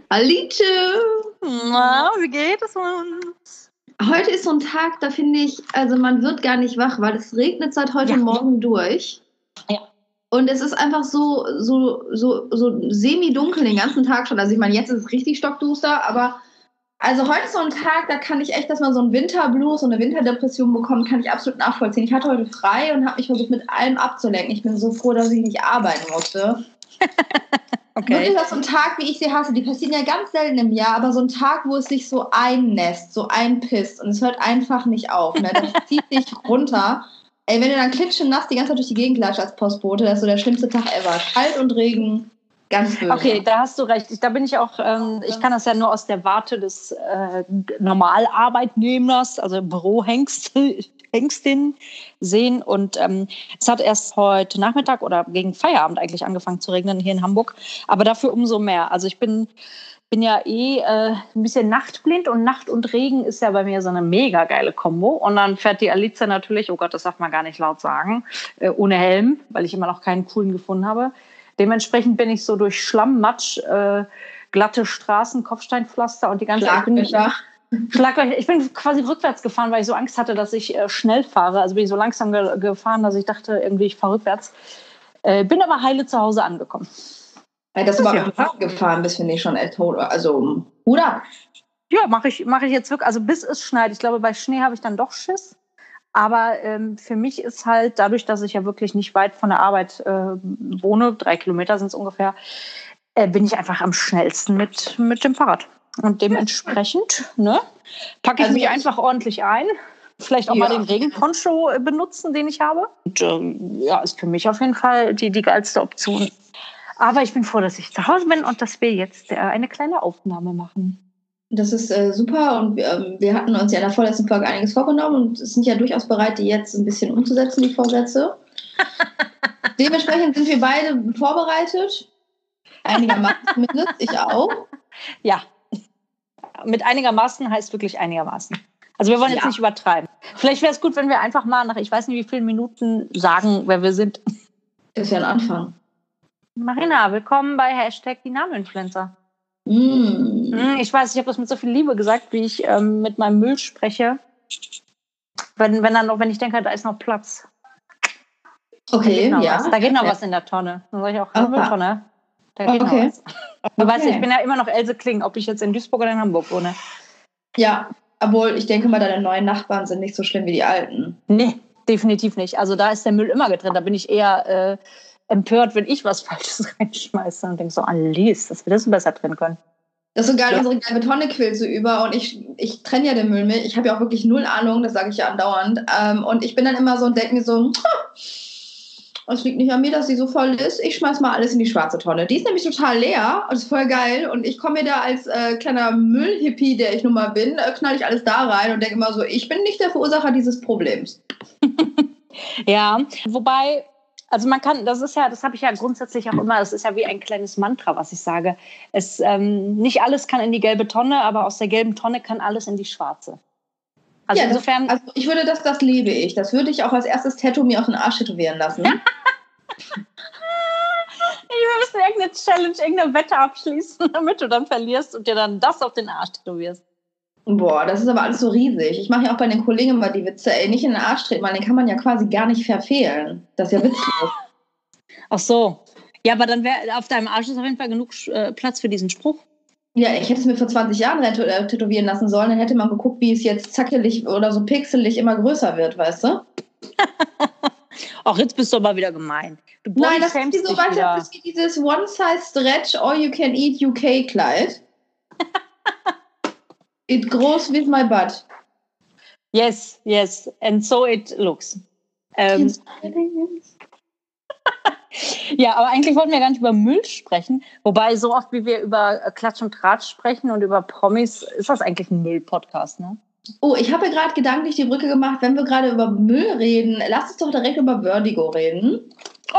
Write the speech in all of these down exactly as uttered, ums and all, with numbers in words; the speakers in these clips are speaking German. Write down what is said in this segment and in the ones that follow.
Alice! Na, wie geht es uns? Heute ist so ein Tag, da finde ich, also man wird gar nicht wach, weil es regnet seit heute Ja. Morgen durch. Ja. Und es ist einfach so, so, so, so semi-dunkel den ganzen Tag schon. Also ich meine, jetzt ist es richtig stockduster, aber also heute ist so ein Tag, da kann ich echt, dass man so einen Winterblues und eine Winterdepression bekommt, kann ich absolut nachvollziehen. Ich hatte heute frei und habe mich versucht, mit allem abzulenken. Ich bin so froh, dass ich nicht arbeiten musste. Okay. Wirklich, das ist so ein Tag, wie ich sie hasse. Die passieren ja ganz selten im Jahr, aber so ein Tag, wo es sich so einnässt, so einpisst und es hört einfach nicht auf. Ne? Das zieht dich runter. Ey, wenn du dann klitschnass die ganze Zeit durch die Gegend klatscht als Postbote, das ist so der schlimmste Tag ever. Kalt und Regen, ganz böse. Okay, da hast du recht. Ich, da bin ich auch, ähm, ich kann das ja nur aus der Warte des äh, Normalarbeitnehmers, also Bürohengst, Hengstin sehen. Und ähm, es hat erst heute Nachmittag oder gegen Feierabend eigentlich angefangen zu regnen hier in Hamburg. Aber dafür umso mehr. Also ich bin, bin ja eh äh, ein bisschen nachtblind und Nacht und Regen ist ja bei mir so eine mega geile Kombo. Und dann fährt die Alice natürlich, oh Gott, das darf man gar nicht laut sagen, äh, ohne Helm, weil ich immer noch keinen coolen gefunden habe. Dementsprechend bin ich so durch Schlamm, Matsch, äh, glatte Straßen, Kopfsteinpflaster und die ganze Schlaglöcher. Schlaglöcher. Ich bin quasi rückwärts gefahren, weil ich so Angst hatte, dass ich äh, schnell fahre. Also bin ich so langsam ge- gefahren, dass ich dachte, irgendwie ich fahre rückwärts. Äh, bin aber heile zu Hause angekommen. Ey, dass du mal mit dem Fahrrad gefahren bist, finde ich schon echt tot. Also, Hut ab. Ja, mache ich, mach ich jetzt wirklich. Also bis es schneit. Ich glaube, bei Schnee habe ich dann doch Schiss. Aber ähm, für mich ist halt, dadurch, dass ich ja wirklich nicht weit von der Arbeit äh, wohne, drei Kilometer sind es ungefähr, äh, bin ich einfach am schnellsten mit, mit dem Fahrrad. Und dementsprechend ne, packe ich Also mich ich- einfach ordentlich ein. Vielleicht auch Ja. mal den Regenponcho äh, benutzen, den ich habe. Und ähm, ja, ist für mich auf jeden Fall die, die geilste Option. Aber ich bin froh, dass ich zu Hause bin und dass wir jetzt äh, eine kleine Aufnahme machen. Das ist äh, super und ähm, wir hatten uns ja in der vorletzten Folge einiges vorgenommen und sind ja durchaus bereit, die jetzt ein bisschen umzusetzen, die Vorsätze. Dementsprechend sind wir beide vorbereitet. Einigermaßen zumindest, ich auch. Ja, mit einigermaßen heißt wirklich einigermaßen. Also wir wollen jetzt Ja. nicht übertreiben. Vielleicht wäre es gut, wenn wir einfach mal nach, ich weiß nicht wie vielen Minuten, sagen, wer wir sind. Das ist ja ein Anfang. Marina, willkommen bei Hashtag die Nameninfluencer. Mm. Hm, Ich weiß, ich habe das mit so viel Liebe gesagt, wie ich ähm, mit meinem Müll spreche. Wenn, wenn, dann noch, wenn ich denke, da ist noch Platz. Da Okay, geht noch ja. was. Da geht noch Ja. was in der Tonne. Dann sage ich auch, Ah. Mülltonne. Da geht Okay. noch was. Du weißt, Okay. ich bin ja immer noch Else Kling, ob ich jetzt in Duisburg oder in Hamburg wohne. Ja, obwohl ich denke mal, deine neuen Nachbarn sind nicht so schlimm wie die alten. Nee, definitiv nicht. Also da ist der Müll immer getrennt. Da bin ich eher äh, empört, wenn ich was Falsches reinschmeiße und denke so, Alice, das wir das besser trennen können. Das ist so geil, Ja. unsere gelbe Tonne quillt so über und ich, ich trenne ja den Müll mit. Ich habe ja auch wirklich null Ahnung, das sage ich ja andauernd. Ähm, und ich bin dann immer so und denke mir so, es liegt nicht an mir, dass sie so voll ist. Ich schmeiß mal alles in die schwarze Tonne. Die ist nämlich total leer und ist voll geil. Und ich komme mir da als äh, kleiner Müllhippie, der ich nun mal bin, äh, knall ich alles da rein und denke immer so, ich bin nicht der Verursacher dieses Problems. Ja, wobei, also man kann, das ist ja, das habe ich ja grundsätzlich auch immer, das ist ja wie ein kleines Mantra, was ich sage. Es, ähm, nicht alles kann in die gelbe Tonne, aber aus der gelben Tonne kann alles in die schwarze. Also ja, insofern. Das, also ich würde das, das lebe ich. Das würde ich auch als erstes Tattoo mir auf den Arsch tätowieren lassen. Wir müssen irgendeine Challenge, irgendeine Wette abschließen, damit du dann verlierst und dir dann das auf den Arsch tätowierst. Boah, das ist aber alles so riesig. Ich mache ja auch bei den Kollegen immer die Witze, ey, nicht in den Arsch treten, weil den kann man ja quasi gar nicht verfehlen. Das ist ja witzlos. Ach so. Ja, aber dann wäre auf deinem Arsch ist auf jeden Fall genug äh, Platz für diesen Spruch. Ja, ich hätte es mir vor zwanzig Jahren tat- äh, tätowieren lassen sollen, dann hätte man geguckt, wie es jetzt zackelig oder so pixelig immer größer wird, weißt du? Ach, jetzt bist du aber wieder gemein. Du Nein, das ist, bodyschamest wie so, dich weißt du, wieder. das ist wie dieses One-Size-Stretch All-You-Can-Eat-U K-Kleid. It grows with my butt. Yes, yes. And so it looks. Ähm, ja, aber eigentlich wollten wir gar nicht über Müll sprechen. Wobei, so oft wie wir über äh, Klatsch und Tratsch sprechen und über Promis, ist das eigentlich ein Müll-Podcast, ne? Oh, ich habe ja gerade gedanklich die Brücke gemacht, wenn wir gerade über Müll reden, lass uns doch direkt über Vertigo reden.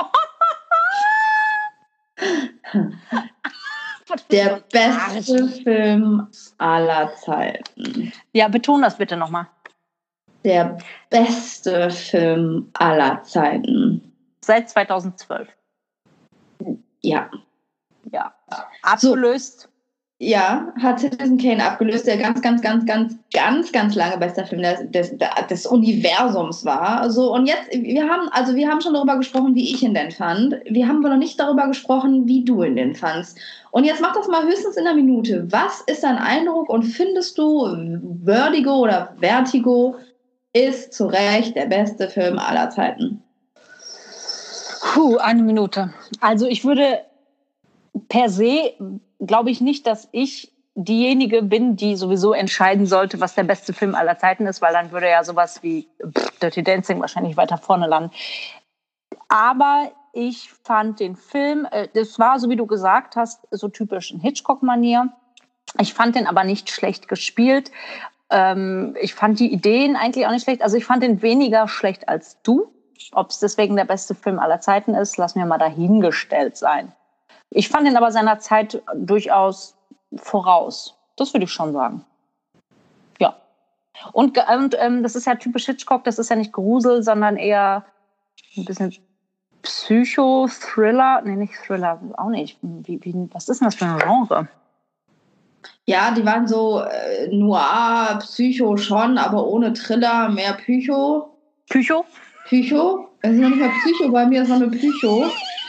Der beste Film aller Zeiten. Ja, beton das bitte nochmal. Der beste Film aller Zeiten. Seit zweitausendzwölf. Ja. Ja. Abgelöst Ja, hat Citizen Kane abgelöst, der ganz, ganz, ganz, ganz, ganz, ganz lange bester Film des, des, des Universums war. So, und jetzt, wir haben, also wir haben schon darüber gesprochen, wie ich ihn denn fand. Wir haben aber noch nicht darüber gesprochen, wie du ihn denn fandst. Und jetzt mach das mal höchstens in einer Minute. Was ist dein Eindruck und findest du, Vertigo oder Vertigo ist zu Recht der beste Film aller Zeiten? Puh, eine Minute. Also ich würde per se, glaube ich nicht, dass ich diejenige bin, die sowieso entscheiden sollte, was der beste Film aller Zeiten ist, weil dann würde ja sowas wie pff, Dirty Dancing wahrscheinlich weiter vorne landen. Aber ich fand den Film, äh, das war, so wie du gesagt hast, so typisch in Hitchcock-Manier. Ich fand den aber nicht schlecht gespielt. Ähm, ich fand die Ideen eigentlich auch nicht schlecht. Also ich fand den weniger schlecht als du. Ob es deswegen der beste Film aller Zeiten ist, lassen wir mal dahingestellt sein. Ich fand ihn aber seiner Zeit durchaus voraus. Das würde ich schon sagen. Ja. Und, und ähm, das ist ja typisch Hitchcock, das ist ja nicht Grusel, sondern eher ein bisschen Psycho-Thriller. Nee, nicht Thriller, auch nicht. Wie, wie, was ist denn das für ein Genre? Ja, die waren so äh, Noir, Psycho schon, aber ohne Thriller, mehr Psycho. Psycho? Psycho? Es ist noch nicht mal Psycho, bei mir ist noch eine Psycho.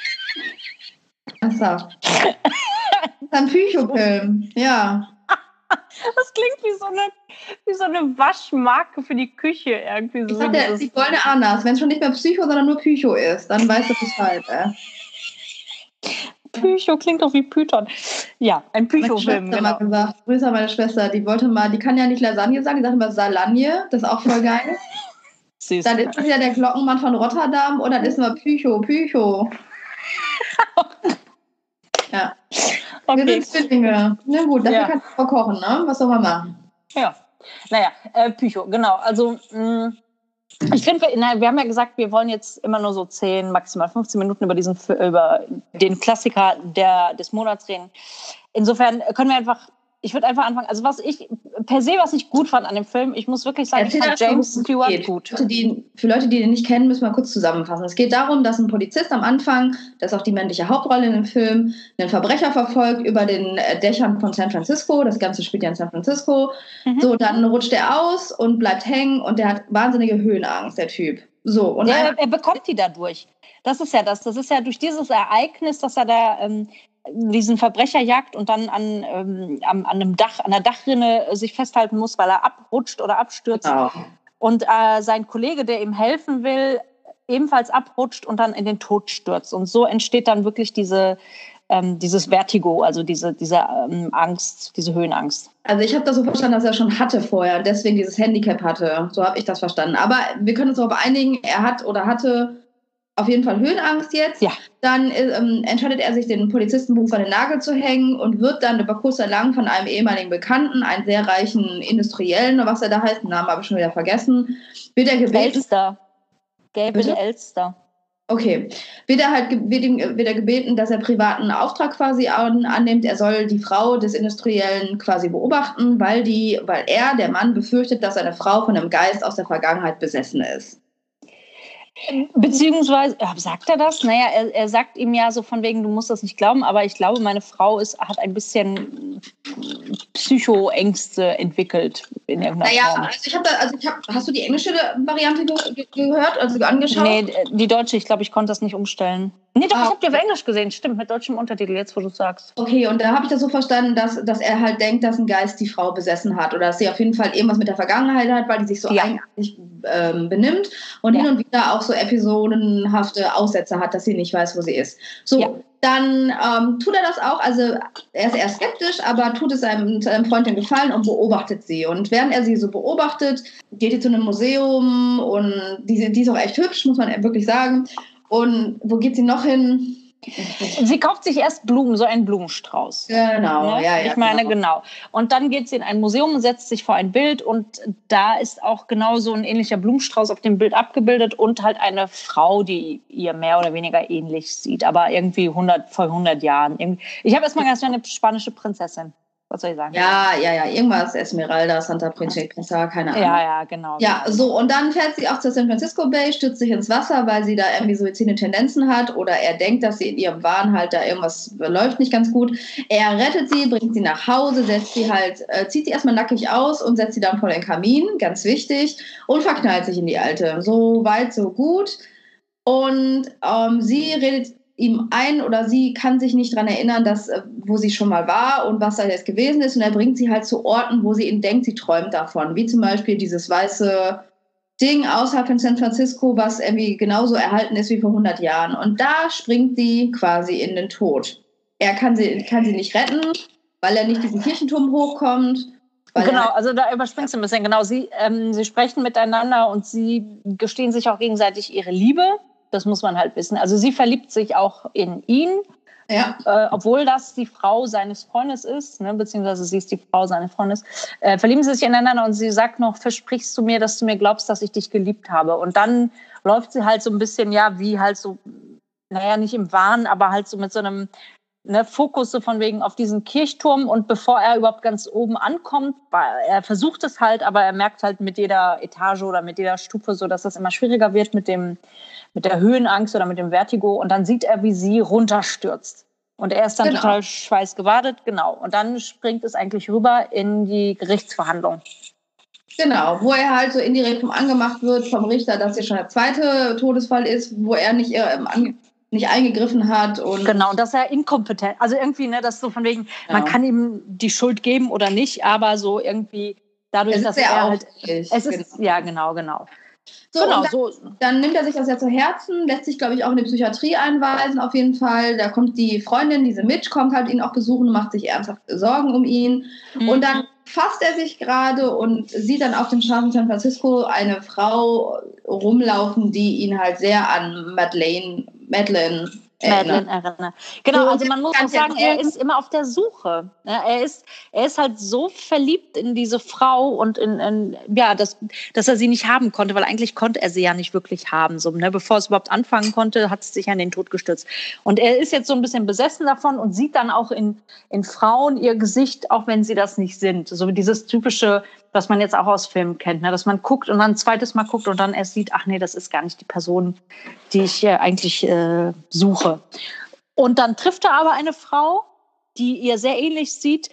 Achso. Das ist ein Psycho-Film, ja. Das klingt wie so eine, wie so eine Waschmarke für die Küche irgendwie. So Ich sag dir, die goldene Ananas. Wenn es schon nicht mehr Psycho, sondern nur Psycho ist, dann weißt du Bescheid. Äh. Psycho klingt doch wie Python. Ja, ein Psycho-Film. Meine Schwester genau. mal gesagt, Grüße an meine Schwester, die wollte mal, die kann ja nicht Lasagne sagen, die sagt immer Salagne, das ist auch voll geil. Süß. Dann ist das ja der Glockenmann von Rotterdam und dann ist immer Psycho, Psycho. Ja. Okay. Wir sind Zwillinge. Na gut, dafür ja. Kannst du kochen, ne? Was soll man machen? Ja. Naja, äh, Psycho, genau. Also, mh, ich finde, wir, wir haben ja gesagt, wir wollen jetzt immer nur so zehn, maximal fünfzehn Minuten über diesen, über den Klassiker der, des Monats reden. Insofern können wir einfach, ich würde einfach anfangen, also was ich, per se, was ich gut fand an dem Film, ich muss wirklich sagen, ich fand James Stewart gut. Für Leute, die, für Leute, die den nicht kennen, müssen wir kurz zusammenfassen. Es geht darum, dass ein Polizist am Anfang, das ist auch die männliche Hauptrolle in dem Film, einen Verbrecher verfolgt über den Dächern von San Francisco, das Ganze spielt ja in San Francisco. Mhm. So, dann rutscht er aus und bleibt hängen und der hat wahnsinnige Höhenangst, der Typ. So, und ja, er, er bekommt die dadurch. Das ist ja das. Das ist ja durch dieses Ereignis, dass er da ähm, diesen Verbrecher jagt und dann an, ähm, an, an einem Dach, an der Dachrinne äh, sich festhalten muss, weil er abrutscht oder abstürzt. Genau. Und äh, sein Kollege, der ihm helfen will, ebenfalls abrutscht und dann in den Tod stürzt. Und so entsteht dann wirklich diese, ähm, dieses Vertigo, also diese, diese ähm, Angst, diese Höhenangst. Also ich habe das so verstanden, dass er schon hatte vorher, deswegen dieses Handicap hatte. So habe ich das verstanden. Aber wir können uns darauf einigen, er hat oder hatte auf jeden Fall Höhenangst jetzt. Ja. Dann ähm, entscheidet er sich, den Polizistenberuf an den Nagel zu hängen und wird dann über kurz oder lang von einem ehemaligen Bekannten, einen sehr reichen Industriellen, was er da heißt, den Namen habe ich schon wieder vergessen, wird er gebeten. Elster. Gabriel Elster. Okay. Wird er halt wird ihm, wird er gebeten, dass er privaten Auftrag quasi an, annimmt. Er soll die Frau des Industriellen quasi beobachten, weil, die, weil er, der Mann, befürchtet, dass seine Frau von einem Geist aus der Vergangenheit besessen ist. Beziehungsweise, sagt er das? Naja, er, er sagt ihm ja so von wegen, du musst das nicht glauben, aber ich glaube, meine Frau ist, hat ein bisschen Psychoängste entwickelt in irgendeiner naja, Form. Also ich habe da, also ich hab, hast du die englische Variante ge- gehört, also angeschaut? Nee, die deutsche, ich glaube, ich konnte das nicht umstellen. Nee, doch, ah, ich habe die auf Englisch gesehen, stimmt, mit deutschem Untertitel, jetzt wo du sagst. Okay, und da habe ich das so verstanden, dass, dass er halt denkt, dass ein Geist die Frau besessen hat oder dass sie auf jeden Fall irgendwas mit der Vergangenheit hat, weil die sich so ja. eigenartig ähm, benimmt und ja. hin und wieder auch so episodenhafte Aussätze hat, dass sie nicht weiß, wo sie ist. So, ja. dann ähm, tut er das auch, also er ist eher skeptisch, aber tut es seinem, seinem Freund den Gefallen und beobachtet sie. Und während er sie so beobachtet, geht sie zu einem Museum und die, die ist auch echt hübsch, muss man wirklich sagen. Und wo geht sie noch hin? Sie kauft sich erst Blumen, so einen Blumenstrauß. Genau, ne? ja, ja. Ich meine, genau. genau. Und dann geht sie in ein Museum und setzt sich vor ein Bild und da ist auch genau so ein ähnlicher Blumenstrauß auf dem Bild abgebildet und halt eine Frau, die ihr mehr oder weniger ähnlich sieht, aber irgendwie hundert, vor hundert Jahren. Ich habe erst mal gedacht, eine spanische Prinzessin. Was soll ich sagen? Ja, ja, ja, irgendwas, Esmeralda, Santa Principessa, keine Ahnung. Ja, ja, genau. Ja, so, und dann fährt sie auch zur San Francisco Bay, stürzt sich ins Wasser, weil sie da irgendwie suizide Tendenzen hat oder er denkt, dass sie in ihrem Wahn halt da irgendwas läuft nicht ganz gut. Er rettet sie, bringt sie nach Hause, setzt sie halt, äh, zieht sie erstmal nackig aus und setzt sie dann vor den Kamin, ganz wichtig, und verknallt sich in die Alte. So weit, so gut. Und ähm, sie redet ihm ein oder sie kann sich nicht daran erinnern, dass, wo sie schon mal war und was da jetzt gewesen ist. Und er bringt sie halt zu Orten, wo sie eben denkt, sie träumt davon. Wie zum Beispiel dieses weiße Ding außerhalb von San Francisco, was irgendwie genauso erhalten ist wie vor hundert Jahren. Und da springt sie quasi in den Tod. Er kann sie, kann sie nicht retten, weil er nicht diesen Kirchenturm hochkommt. Genau, also da überspringst du ein bisschen. Genau, sie, ähm, sie sprechen miteinander und sie gestehen sich auch gegenseitig ihre Liebe. Das muss man halt wissen. Also sie verliebt sich auch in ihn, ja. äh, obwohl das die Frau seines Freundes ist, ne, beziehungsweise sie ist die Frau seines Freundes. Äh, verlieben sie sich ineinander und sie sagt noch, versprichst du mir, dass du mir glaubst, dass ich dich geliebt habe? Und dann läuft sie halt so ein bisschen, ja, wie halt so, naja, nicht im Wahn, aber halt so mit so einem Ne, Fokus so von wegen auf diesen Kirchturm und bevor er überhaupt ganz oben ankommt, er versucht es halt, aber er merkt halt mit jeder Etage oder mit jeder Stufe so, dass das immer schwieriger wird mit dem, mit der Höhenangst oder mit dem Vertigo und dann sieht er, wie sie runterstürzt und er ist dann genau. total schweißgebadet, genau, und dann springt es eigentlich rüber in die Gerichtsverhandlung. Genau, wo er halt so indirekt vom angemacht wird vom Richter, dass hier schon der zweite Todesfall ist, wo er nicht ähm, ange nicht eingegriffen hat. Und genau, dass er inkompetent, also irgendwie, ne, das so von wegen, ja. Man kann ihm die Schuld geben oder nicht, aber so irgendwie dadurch, es dass ist er halt, es ist, genau. ja, genau, genau. So, genau dann, so. dann nimmt er sich das ja zu Herzen, lässt sich, glaube ich, auch in die Psychiatrie einweisen, auf jeden Fall. Da kommt die Freundin, diese Mitch, kommt halt ihn auch besuchen und macht sich ernsthaft Sorgen um ihn. Mhm. Und dann fasst er sich gerade und sieht dann auf den Straßen San Francisco eine Frau rumlaufen, die ihn halt sehr an Madeleine, Madeleine Madeleine erinnert. Genau, also man muss auch sagen, er ist immer auf der Suche. Ja, er ist, er ist halt so verliebt in diese Frau und in, in ja, dass, dass er sie nicht haben konnte, weil eigentlich konnte er sie ja nicht wirklich haben. So, ne? Bevor es überhaupt anfangen konnte, hat es sich an den Tod gestürzt. Und er ist jetzt so ein bisschen besessen davon und sieht dann auch in, in Frauen ihr Gesicht, auch wenn sie das nicht sind. So dieses typische, was man jetzt auch aus Filmen kennt, ne? Dass man guckt und dann ein zweites Mal guckt und dann erst sieht, ach nee, das ist gar nicht die Person, die ich äh, eigentlich äh, suche. Und dann trifft er aber eine Frau, die ihr sehr ähnlich sieht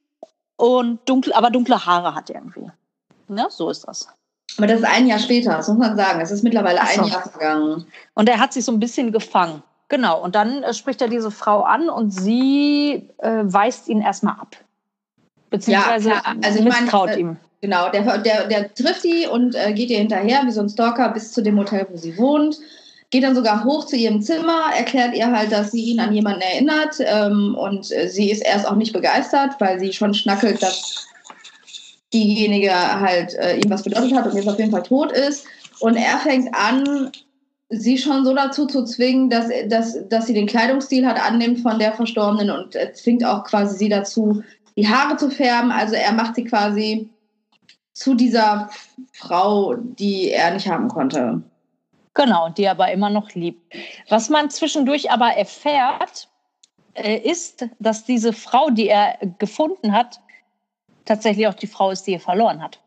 und dunkel, aber dunkle Haare hat irgendwie. Ne? So ist das. Aber das ist ein Jahr später, das muss man sagen. Es ist mittlerweile so. ein Jahr vergangen. Und er hat sich so ein bisschen gefangen. Genau, und dann äh, spricht er diese Frau an und sie äh, weist ihn erstmal ab. Beziehungsweise ja, also ich misstraut mein, äh, ihm. Genau, der, der, der trifft sie und äh, geht ihr hinterher wie so ein Stalker bis zu dem Hotel, wo sie wohnt. Geht dann sogar hoch zu ihrem Zimmer, erklärt ihr halt, dass sie ihn an jemanden erinnert. Ähm, und äh, sie ist erst auch nicht begeistert, weil sie schon schnackelt, dass diejenige halt äh, ihm was bedeutet hat und jetzt auf jeden Fall tot ist. Und er fängt an, sie schon so dazu zu zwingen, dass, dass, dass sie den Kleidungsstil hat annimmt von der Verstorbenen und äh, zwingt auch quasi sie dazu, die Haare zu färben. Also er macht sie quasi zu dieser Frau, die er nicht haben konnte. Genau, die er aber immer noch liebt. Was man zwischendurch aber erfährt, äh, ist, dass diese Frau, die er gefunden hat, tatsächlich auch die Frau ist, die er verloren hat.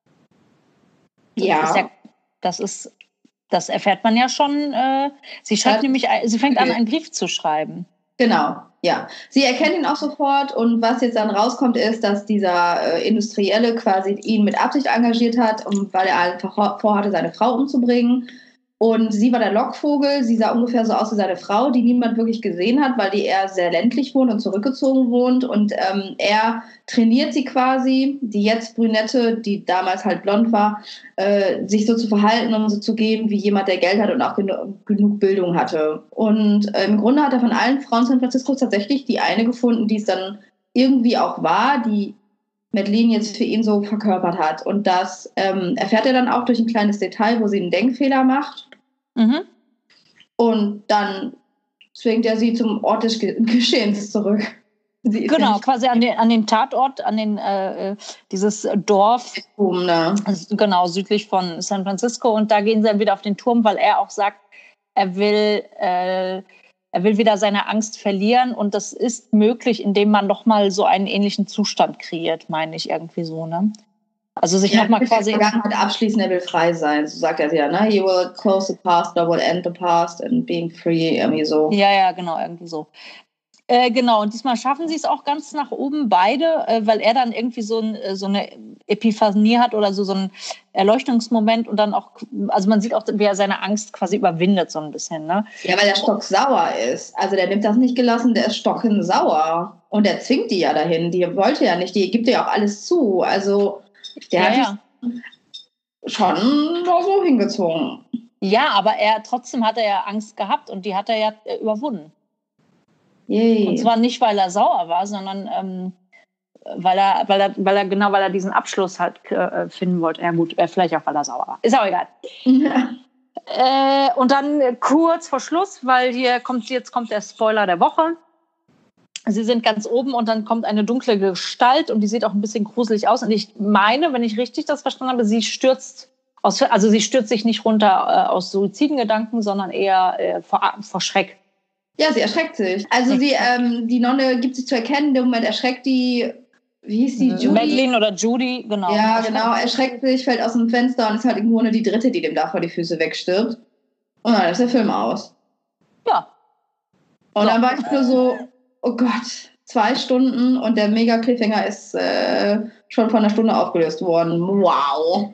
Ja. Das ist, ja, das, ist das erfährt man ja schon. Äh, sie schreibt das nämlich, sie fängt an, einen Brief zu schreiben. Genau, ja. Sie erkennt ihn auch sofort und was jetzt dann rauskommt, ist, dass dieser äh, Industrielle quasi ihn mit Absicht engagiert hat, um, weil er einfach vorhatte, seine Frau umzubringen. Und sie war der Lockvogel, sie sah ungefähr so aus wie seine Frau, die niemand wirklich gesehen hat, weil die eher sehr ländlich wohnt und zurückgezogen wohnt. Und ähm, er trainiert sie quasi, die jetzt Brünette, die damals halt blond war, äh, sich so zu verhalten und so zu geben, wie jemand, der Geld hat und auch genu- genug Bildung hatte. Und äh, im Grunde hat er von allen Frauen San Francisco tatsächlich die eine gefunden, die es dann irgendwie auch war, die Madeleine jetzt für ihn so verkörpert hat. Und das ähm, erfährt er dann auch durch ein kleines Detail, wo sie einen Denkfehler macht. Mhm. Und dann zwingt er sie zum Ort des Geschehens zurück. Sie ist genau, ja quasi an den, an den Tatort, an den äh, dieses Dorf, um, ne? also genau, südlich von San Francisco. Und da gehen sie dann wieder auf den Turm, weil er auch sagt, er will, äh, er er will wieder seine Angst verlieren und das ist möglich, indem man nochmal so einen ähnlichen Zustand kreiert, meine ich irgendwie so, ne? Also sich ja, nochmal quasi... Vergangenheit abschließen, er will frei sein, so sagt er ja, ne? He will close the past or will end the past and being free, irgendwie so. Ja, ja, genau, irgendwie so. Äh, genau, und diesmal schaffen sie es auch ganz nach oben, beide, äh, weil er dann irgendwie so, ein, so eine Epiphanie hat oder so, so einen Erleuchtungsmoment und dann auch, also man sieht auch, wie er seine Angst quasi überwindet so ein bisschen, ne? Ja, weil der stocksauer ist. Also der nimmt das nicht gelassen, der ist stockensauer. Und der zwingt die ja dahin, die wollte ja nicht, die gibt ja auch alles zu. Also der ja, hat ja. die schon so hingezogen. Ja, aber er trotzdem hat er ja Angst gehabt und die hat er ja äh, überwunden. Yay. Und zwar nicht, weil er sauer war, sondern ähm, weil er, weil er, weil er, genau, weil er diesen Abschluss halt äh, finden wollte. Ja gut, äh, vielleicht auch, weil er sauer war. Ist auch egal. Ja. Äh, und dann äh, kurz vor Schluss, weil hier kommt, jetzt kommt der Spoiler der Woche. Sie sind ganz oben und dann kommt eine dunkle Gestalt und die sieht auch ein bisschen gruselig aus. Und ich meine, wenn ich richtig das verstanden habe, sie stürzt aus, also sie stürzt sich nicht runter äh, aus Suizidengedanken, sondern eher äh, vor, vor Schreck. Ja, sie erschreckt sich. Also sie, ähm, die Nonne gibt sich zu erkennen, in dem Moment erschreckt die, wie hieß die, Judy? Madeline oder Judy, genau. Ja, genau, erschreckt sich, fällt aus dem Fenster und ist halt im Grunde die Dritte, die dem da vor die Füße wegstirbt. Und dann ist der Film aus. Ja. Und So. dann war ich nur so, oh Gott, zwei Stunden und der Mega-Cliffhanger ist äh, schon vor einer Stunde aufgelöst worden. Wow.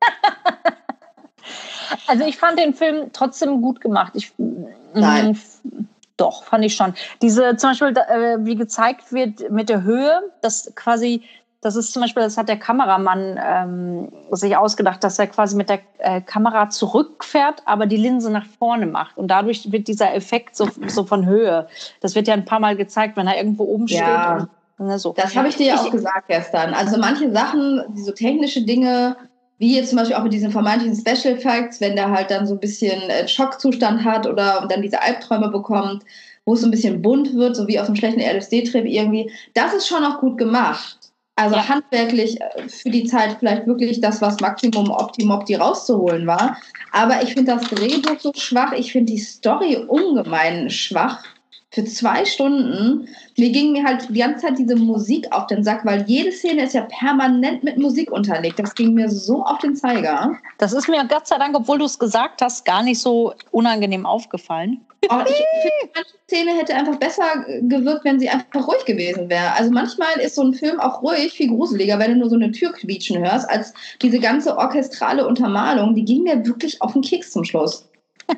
Also ich fand den Film trotzdem gut gemacht. Ich, Nein. Mh, doch, fand ich schon. Diese, zum Beispiel, äh, wie gezeigt wird mit der Höhe, das quasi, das ist zum Beispiel, das hat der Kameramann ähm, sich ausgedacht, dass er quasi mit der äh, Kamera zurückfährt, aber die Linse nach vorne macht. Und dadurch wird dieser Effekt so, so von Höhe. Das wird ja ein paar Mal gezeigt, wenn er irgendwo oben Ja. steht. Und, ne, so. Das habe ich dir ja auch gesagt gestern. Also manche Sachen, so technische Dinge, wie jetzt zum Beispiel auch mit diesen vermeintlichen Special Effects, wenn der halt dann so ein bisschen äh, Schockzustand hat oder dann diese Albträume bekommt, wo es so ein bisschen bunt wird, so wie auf einem schlechten L S D-Trip irgendwie. Das ist schon auch gut gemacht. Also Ja. handwerklich äh, für die Zeit vielleicht wirklich das, was Maximum Optimopti rauszuholen war. Aber ich finde das Drehbuch so schwach. Ich finde die Story ungemein schwach. Für zwei Stunden. Mir ging mir halt die ganze Zeit diese Musik auf den Sack, weil jede Szene ist ja permanent mit Musik unterlegt. Das ging mir so auf den Zeiger. Das ist mir Gott sei Dank, obwohl du es gesagt hast, gar nicht so unangenehm aufgefallen. Aber ich finde, manche Szene hätte einfach besser gewirkt, wenn sie einfach ruhig gewesen wäre. Also manchmal ist so ein Film auch ruhig viel gruseliger, wenn du nur so eine Tür quietschen hörst, als diese ganze orchestrale Untermalung. Die ging mir wirklich auf den Keks zum Schluss.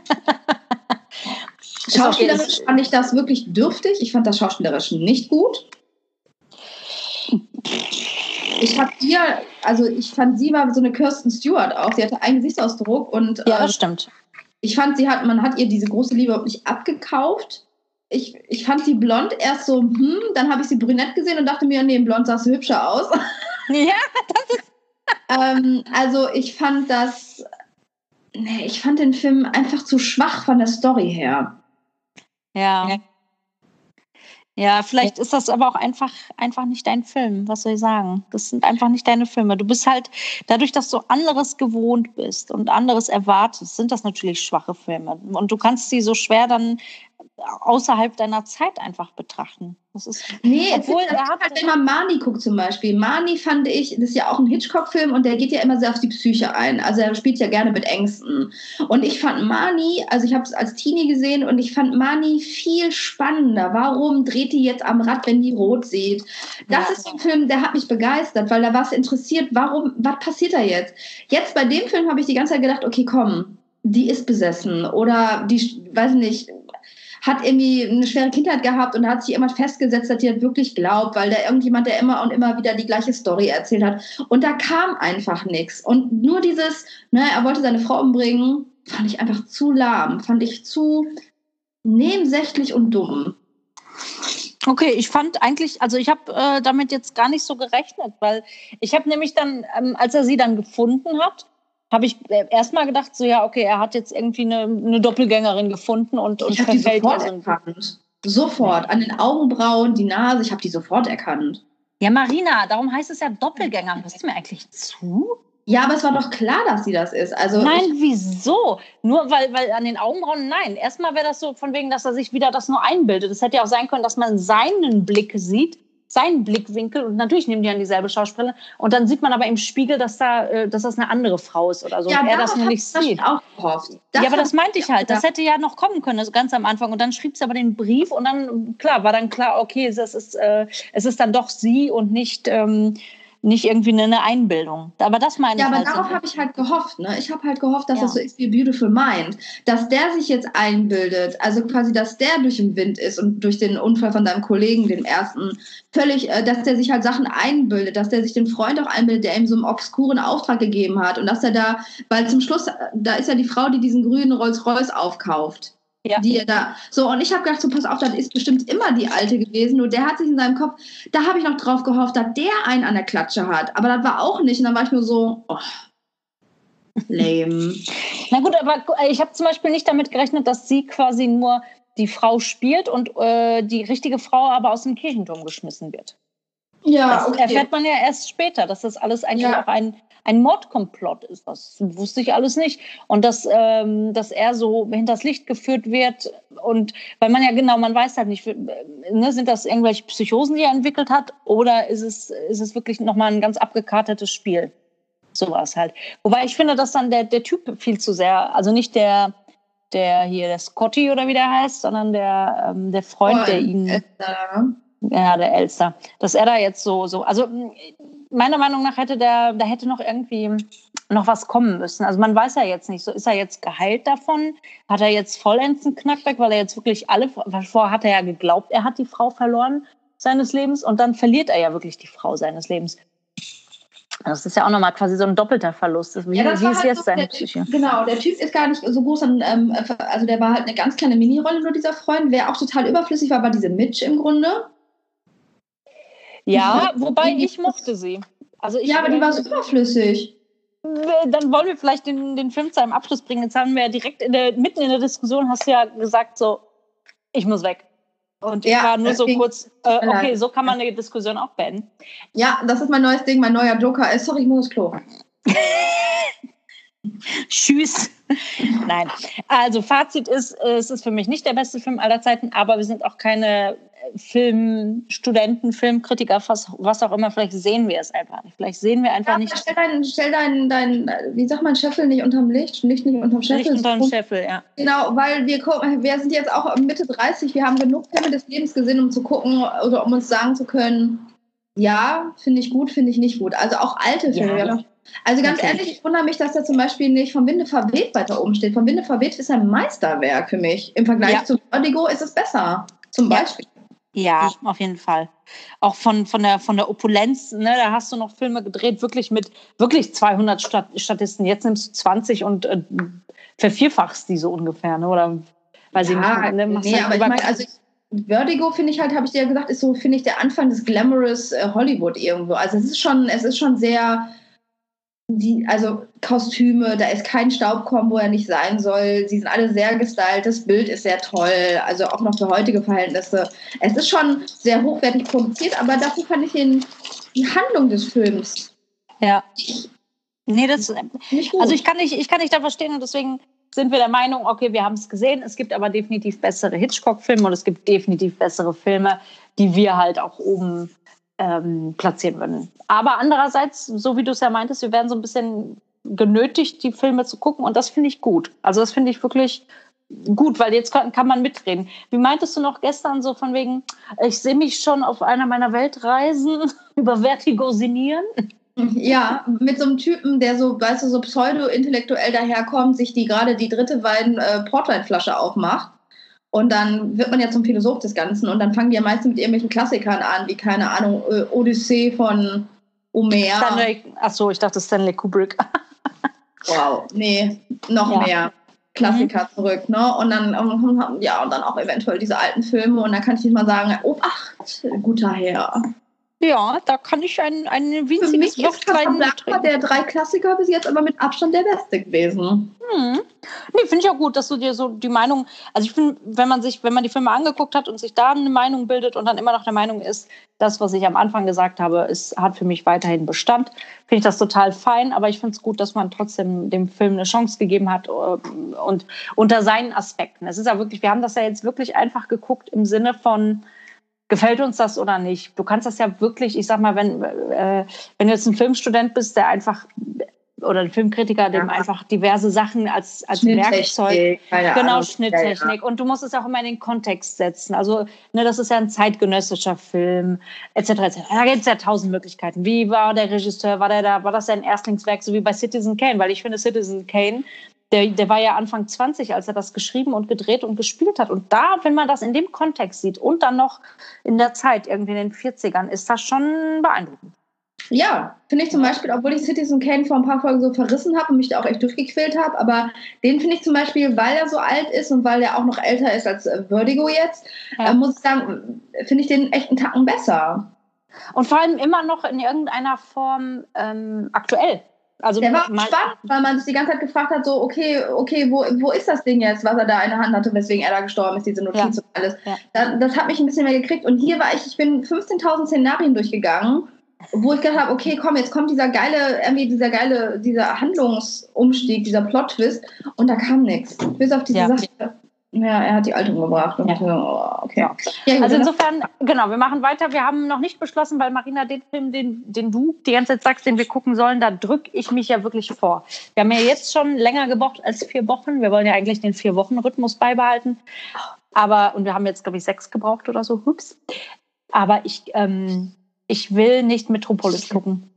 Schauspielerisch fand ich das wirklich dürftig. Ich fand das schauspielerisch nicht gut. Ich habe dir, also ich fand sie war so eine Kirsten Stewart auch. Sie hatte einen Gesichtsausdruck und ja, das äh, stimmt. Ich fand, sie hat, man hat ihr diese große Liebe überhaupt nicht abgekauft. Ich, ich fand sie blond erst so, hm, dann habe ich sie brünett gesehen und dachte mir, nee, blond sah sie hübscher aus. Ja, das ist. ähm, also ich fand das, nee, ich fand den Film einfach zu schwach von der Story her. Ja. Ja, vielleicht ist das aber auch einfach, einfach nicht dein Film. Was soll ich sagen? Das sind einfach nicht deine Filme. Du bist halt, dadurch, dass du anderes gewohnt bist und anderes erwartest, sind das natürlich schwache Filme. Und du kannst sie so schwer dann außerhalb deiner Zeit einfach betrachten. Das ist, nee, obwohl es ist, er hat, halt, wenn man Marnie guckt zum Beispiel. Marnie fand ich, das ist ja auch ein Hitchcock-Film und der geht ja immer sehr auf die Psyche ein. Also er spielt ja gerne mit Ängsten. Und ich fand Marnie, also ich habe es als Teenie gesehen und ich fand Marnie viel spannender. Warum dreht die jetzt am Rad, wenn die rot sieht? Das ja. ist ein Film, der hat mich begeistert, weil da was interessiert. Warum, was passiert da jetzt? Jetzt bei dem Film habe ich die ganze Zeit gedacht, okay, komm, die ist besessen oder die, weiß nicht, hat irgendwie eine schwere Kindheit gehabt und hat sich immer festgesetzt, dass die das wirklich glaubt, weil da irgendjemand, der immer und immer wieder die gleiche Story erzählt hat. Und da kam einfach nichts. Und nur dieses, ne, er wollte seine Frau umbringen, fand ich einfach zu lahm, fand ich zu nebensächlich und dumm. Okay, ich fand eigentlich, also ich habe äh, damit jetzt gar nicht so gerechnet, weil ich habe nämlich dann, ähm, als er sie dann gefunden hat, habe ich erstmal gedacht, so ja, okay, er hat jetzt irgendwie eine, eine Doppelgängerin gefunden und, und ich habe die sofort so erkannt. Sofort. An den Augenbrauen, die Nase, ich habe die sofort erkannt. Ja, Marina, darum heißt es ja Doppelgänger. Hörst du mir eigentlich zu? Ja, aber es war doch klar, dass sie das ist. Also nein, ich, wieso? Nur weil, weil an den Augenbrauen, nein. Erstmal wäre das so von wegen, dass er sich wieder das nur einbildet. Es hätte ja auch sein können, dass man seinen Blick sieht, seinen Blickwinkel. Und natürlich nehmen die dann dieselbe Schauspielerin. Und dann sieht man aber im Spiegel, dass, da, dass das eine andere Frau ist oder so. ja, und er das nur nicht das sieht. auch gehofft. Das ja, aber das hab meinte ich halt. Das hätte ja noch kommen können, also ganz am Anfang. Und dann schrieb sie aber den Brief und dann, klar, war dann klar, okay, es ist, äh, es ist dann doch sie und nicht... Ähm, nicht irgendwie eine Einbildung. Aber das meine ja, ich aber halt. Ja, aber darauf habe ich halt gehofft. Ne? Ich habe halt gehofft, dass ja. das so ist wie Beautiful Mind. Dass der sich jetzt einbildet, also quasi, dass der durch den Wind ist und durch den Unfall von deinem Kollegen, dem ersten, völlig, äh, dass der sich halt Sachen einbildet, dass der sich den Freund auch einbildet, der ihm so einen obskuren Auftrag gegeben hat und dass er da, weil zum Schluss, da ist ja die Frau, die diesen grünen Rolls-Royce aufkauft. Ja. Die er da, so, und ich habe gedacht, so, pass auf, das ist bestimmt immer die Alte gewesen, nur der hat sich in seinem Kopf, da habe ich noch drauf gehofft, dass der einen an der Klatsche hat, aber das war auch nicht, und dann war ich nur so, oh, lame. Na gut, aber ich habe zum Beispiel nicht damit gerechnet, dass sie quasi nur die Frau spielt und äh, die richtige Frau aber aus dem Kirchenturm geschmissen wird. Ja, das okay. erfährt man ja erst später, dass das alles eigentlich ja. auch ein ein Mordkomplott ist. Das wusste ich alles nicht. Und dass, ähm, dass er so hinters Licht geführt wird. Und weil man ja genau, man weiß halt nicht, ne, sind das irgendwelche Psychosen, die er entwickelt hat, oder ist es, ist es wirklich nochmal ein ganz abgekartetes Spiel? So war es halt. Wobei ich finde, dass dann der, der Typ viel zu sehr, also nicht der, der hier, der Scotty oder wie der heißt, sondern der, ähm, der Freund, oh, der ihn... Elster. Ja, der Elster. Dass er da jetzt so, so, also meiner Meinung nach hätte der, da hätte noch irgendwie noch was kommen müssen. Also man weiß ja jetzt nicht, so ist er jetzt geheilt davon? Hat er jetzt vollends einen Knackback, weil er jetzt wirklich alle, vorher hat er ja geglaubt, er hat die Frau verloren seines Lebens und dann verliert er ja wirklich die Frau seines Lebens. Das ist ja auch nochmal quasi so ein doppelter Verlust. Wie, ja, wie ist halt jetzt so, seine der, Psyche? Genau, der Typ ist gar nicht so groß. Ähm, also der war halt eine ganz kleine Mini-Rolle, nur dieser Freund. Wer auch total überflüssig war, war diese Mitch im Grunde. Ja, wobei ich mochte sie. Also ich, ja, aber die war so überflüssig. Dann wollen wir vielleicht den, den Film zu einem Abschluss bringen. Jetzt haben wir ja direkt in der, mitten in der Diskussion, hast du ja gesagt, so, ich muss weg. Und ich ja, war nur so kurz, äh, okay, so kann man eine Diskussion auch beenden. Ja, das ist mein neues Ding, mein neuer Joker ist, sorry, ich muss ins Klo. Tschüss. Nein. Also Fazit ist, es ist für mich nicht der beste Film aller Zeiten, aber wir sind auch keine Filmstudenten, Filmkritiker, was, was auch immer. Vielleicht sehen wir es einfach nicht. Vielleicht sehen wir einfach ja, nicht. Stell deinen, stell deinen, dein, wie sagt man, Scheffel nicht unterm Licht, Licht nicht unterm Scheffel. Licht unterm Scheffel, ja. Genau, weil wir gucken, wir sind jetzt auch Mitte dreißig, wir haben genug Filme des Lebens gesehen, um zu gucken oder um uns sagen zu können, ja, finde ich gut, finde ich nicht gut. Also auch alte Filme. Ja. Also ganz okay. ehrlich, ich wundere mich, dass da zum Beispiel nicht Vom Winde verweht weiter oben steht. Vom Winde verweht ist ein Meisterwerk für mich. Im Vergleich ja. zu Vertigo ist es besser, zum Beispiel. Ja, auf jeden Fall. Auch von, von, der, von der Opulenz, ne, da hast du noch Filme gedreht, wirklich mit wirklich zweihundert Stat- Statisten. Jetzt nimmst du zwanzig und äh, vervierfachst die so ungefähr, ne? Oder weiß ja, ich nicht. Ne? Nee, halt aber ich meine, also ich, Vertigo, finde ich halt, habe ich dir ja gesagt, ist so, finde ich, der Anfang des Glamorous äh, Hollywood irgendwo. Also es ist schon, es ist schon sehr... Die, also Kostüme, da ist kein Staubkorn, wo er nicht sein soll. Sie sind alle sehr gestylt, das Bild ist sehr toll, also auch noch für heutige Verhältnisse. Es ist schon sehr hochwertig produziert, aber dafür fand ich den, die Handlung des Films. Ja. Nee, das nicht gut. Also ich kann nicht, ich kann nicht da verstehen und deswegen sind wir der Meinung, okay, wir haben es gesehen, es gibt aber definitiv bessere Hitchcock-Filme und es gibt definitiv bessere Filme, die wir halt auch oben Ähm, platzieren würden. Aber andererseits, so wie du es ja meintest, wir werden so ein bisschen genötigt, die Filme zu gucken und das finde ich gut. Also das finde ich wirklich gut, weil jetzt kann, kann man mitreden. Wie meintest du noch gestern so von wegen, ich sehe mich schon auf einer meiner Weltreisen über Vertigo sinnieren? Ja, mit so einem Typen, der so, weißt du, so pseudo-intellektuell daherkommt, sich die gerade die dritte Wein äh, Portweinflasche aufmacht. Und dann wird man ja zum Philosoph des Ganzen und dann fangen die ja meistens mit irgendwelchen Klassikern an, wie, keine Ahnung, Odyssee von Homer. Stanley, achso, ich dachte Stanley Kubrick. Wow, nee, noch ja. mehr Klassiker mhm. zurück, ne? Und dann, ja, und dann auch eventuell diese alten Filme und dann kann ich nicht mal sagen, Obacht, guter Herr. Ja, da kann ich ein, ein Für winziges mich ist Casablanca der drei Klassiker bis jetzt aber mit Abstand der beste gewesen. Hm. Nee, finde ich auch gut, dass du dir so die Meinung, also ich finde, wenn man sich, wenn man die Filme angeguckt hat und sich da eine Meinung bildet und dann immer noch der Meinung ist, das, was ich am Anfang gesagt habe, ist, hat für mich weiterhin Bestand, finde ich das total fein, aber ich finde es gut, dass man trotzdem dem Film eine Chance gegeben hat und unter seinen Aspekten. Es ist ja wirklich, wir haben das ja jetzt wirklich einfach geguckt im Sinne von, gefällt uns das oder nicht? Du kannst das ja wirklich, ich sag mal, wenn, äh, wenn du jetzt ein Filmstudent bist, der einfach, oder ein Filmkritiker, dem ja. einfach diverse Sachen als, als Werkzeug, genau, Ahnung. Schnitttechnik. Ja, ja. Und du musst es auch immer in den Kontext setzen. Also, ne, das ist ja ein zeitgenössischer Film, et cetera et cetera. Da gibt es ja tausend Möglichkeiten. Wie war der Regisseur? War der da, war das sein Erstlingswerk, so wie bei Citizen Kane? Weil ich finde, Citizen Kane, Der, der war ja Anfang zwanzig, als er das geschrieben und gedreht und gespielt hat. Und da, wenn man das in dem Kontext sieht und dann noch in der Zeit, irgendwie in den vierzigern, ist das schon beeindruckend. Ja, finde ich zum Beispiel, obwohl ich Citizen Kane vor ein paar Folgen so verrissen habe und mich da auch echt durchgequält habe, aber den finde ich zum Beispiel, weil er so alt ist und weil er auch noch älter ist als Vertigo jetzt, ja. äh, muss ich sagen, finde ich den echt einen Tacken besser. Und vor allem immer noch in irgendeiner Form ähm, aktuell. Also der war spannend, weil man sich die ganze Zeit gefragt hat, so, okay, okay, wo, wo ist das Ding jetzt, was er da in der Hand hatte, weswegen er da gestorben ist, diese Notiz ja. und alles. Ja. Das, das hat mich ein bisschen mehr gekriegt. Und hier war ich, ich bin fünfzehntausend Szenarien durchgegangen, wo ich gedacht habe, okay, komm, jetzt kommt dieser geile, irgendwie dieser geile, dieser Handlungsumstieg, dieser Plot-Twist und da kam nichts. Bis auf diese ja. Sache. Ja, er hat die Alte umgebracht. Und ja. oh, okay. Ja. Ja, also insofern, genau, wir machen weiter. Wir haben noch nicht beschlossen, weil Marina, den Film, den, den du die ganze Zeit sagst, den wir gucken sollen, da drücke ich mich ja wirklich vor. Wir haben ja jetzt schon länger gebraucht als vier Wochen. Wir wollen ja eigentlich den Vier-Wochen-Rhythmus beibehalten. Aber, und wir haben jetzt, glaube ich, sechs gebraucht oder so. Hups. Aber ich, ähm, ich will nicht Metropolis gucken.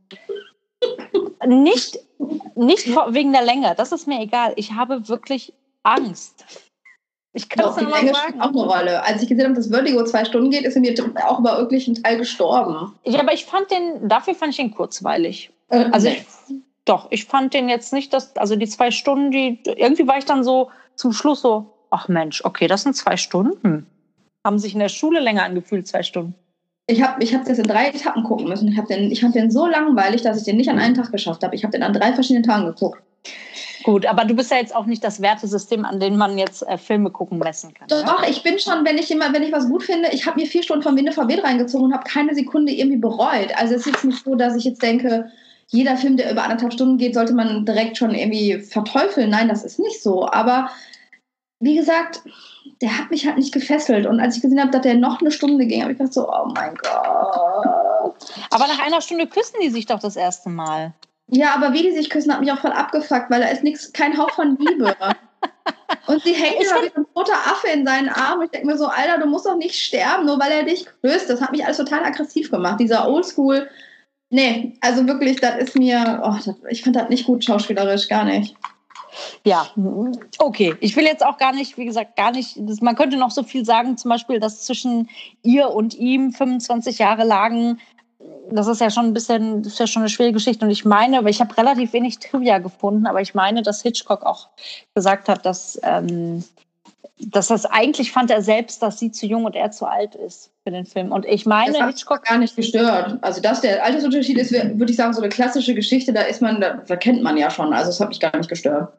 nicht, nicht wegen der Länge, das ist mir egal. Ich habe wirklich Angst. Ich kann es nur sagen. Spielt auch eine Rolle. Als ich gesehen habe, dass Vertigo zwei Stunden geht, ist er mir auch über irgendeinen Teil gestorben. Ja, aber ich fand den, dafür fand ich ihn kurzweilig. Äh, also nee. ich, doch, ich fand den jetzt nicht, dass, also die zwei Stunden, die, irgendwie war ich dann so zum Schluss so, ach Mensch, okay, das sind zwei Stunden. Haben sich in der Schule länger angefühlt, zwei Stunden. Ich habe ich hab das in drei Etappen gucken müssen. Ich, den, ich fand den so langweilig, dass ich den nicht an einem Tag geschafft habe. Ich habe den an drei verschiedenen Tagen geguckt. Gut, aber du bist ja jetzt auch nicht das Wertesystem, an dem man jetzt äh, Filme gucken messen kann. Doch, ja? Ich bin schon, wenn ich immer, wenn ich was gut finde, ich habe mir vier Stunden von Winde verweht reingezogen und habe keine Sekunde irgendwie bereut. Also es ist jetzt nicht so, dass ich jetzt denke, jeder Film, der über anderthalb Stunden geht, sollte man direkt schon irgendwie verteufeln. Nein, das ist nicht so. Aber wie gesagt, der hat mich halt nicht gefesselt. Und als ich gesehen habe, dass der noch eine Stunde ging, habe ich gedacht so, oh mein Gott. Aber nach einer Stunde küssen die sich doch das erste Mal. Ja, aber wie die sich küssen, hat mich auch voll abgefuckt, weil da ist nix, kein Hauch von Liebe. Und sie hängt immer wie ein roter Affe in seinen Armen. Ich denke mir so, Alter, du musst doch nicht sterben, nur weil er dich küsst. Das hat mich alles total aggressiv gemacht. Dieser Oldschool, nee, also wirklich, das ist mir, oh, das, ich fand das nicht gut schauspielerisch, gar nicht. Ja, okay. Ich will jetzt auch gar nicht, wie gesagt, gar nicht, das, man könnte noch so viel sagen, zum Beispiel, dass zwischen ihr und ihm fünfundzwanzig Jahre lagen. Das ist ja schon ein bisschen, das ist ja schon eine schwierige Geschichte. Und ich meine, aber ich habe relativ wenig Trivia gefunden, aber ich meine, dass Hitchcock auch gesagt hat, dass, ähm, dass das eigentlich fand er selbst, dass sie zu jung und er zu alt ist für den Film. Und ich meine, das hat Hitchcock gar nicht gestört. Also, dass der Altersunterschied ist, würde ich sagen, so eine klassische Geschichte, da ist man, da, da kennt man ja schon. Also, das hat mich gar nicht gestört.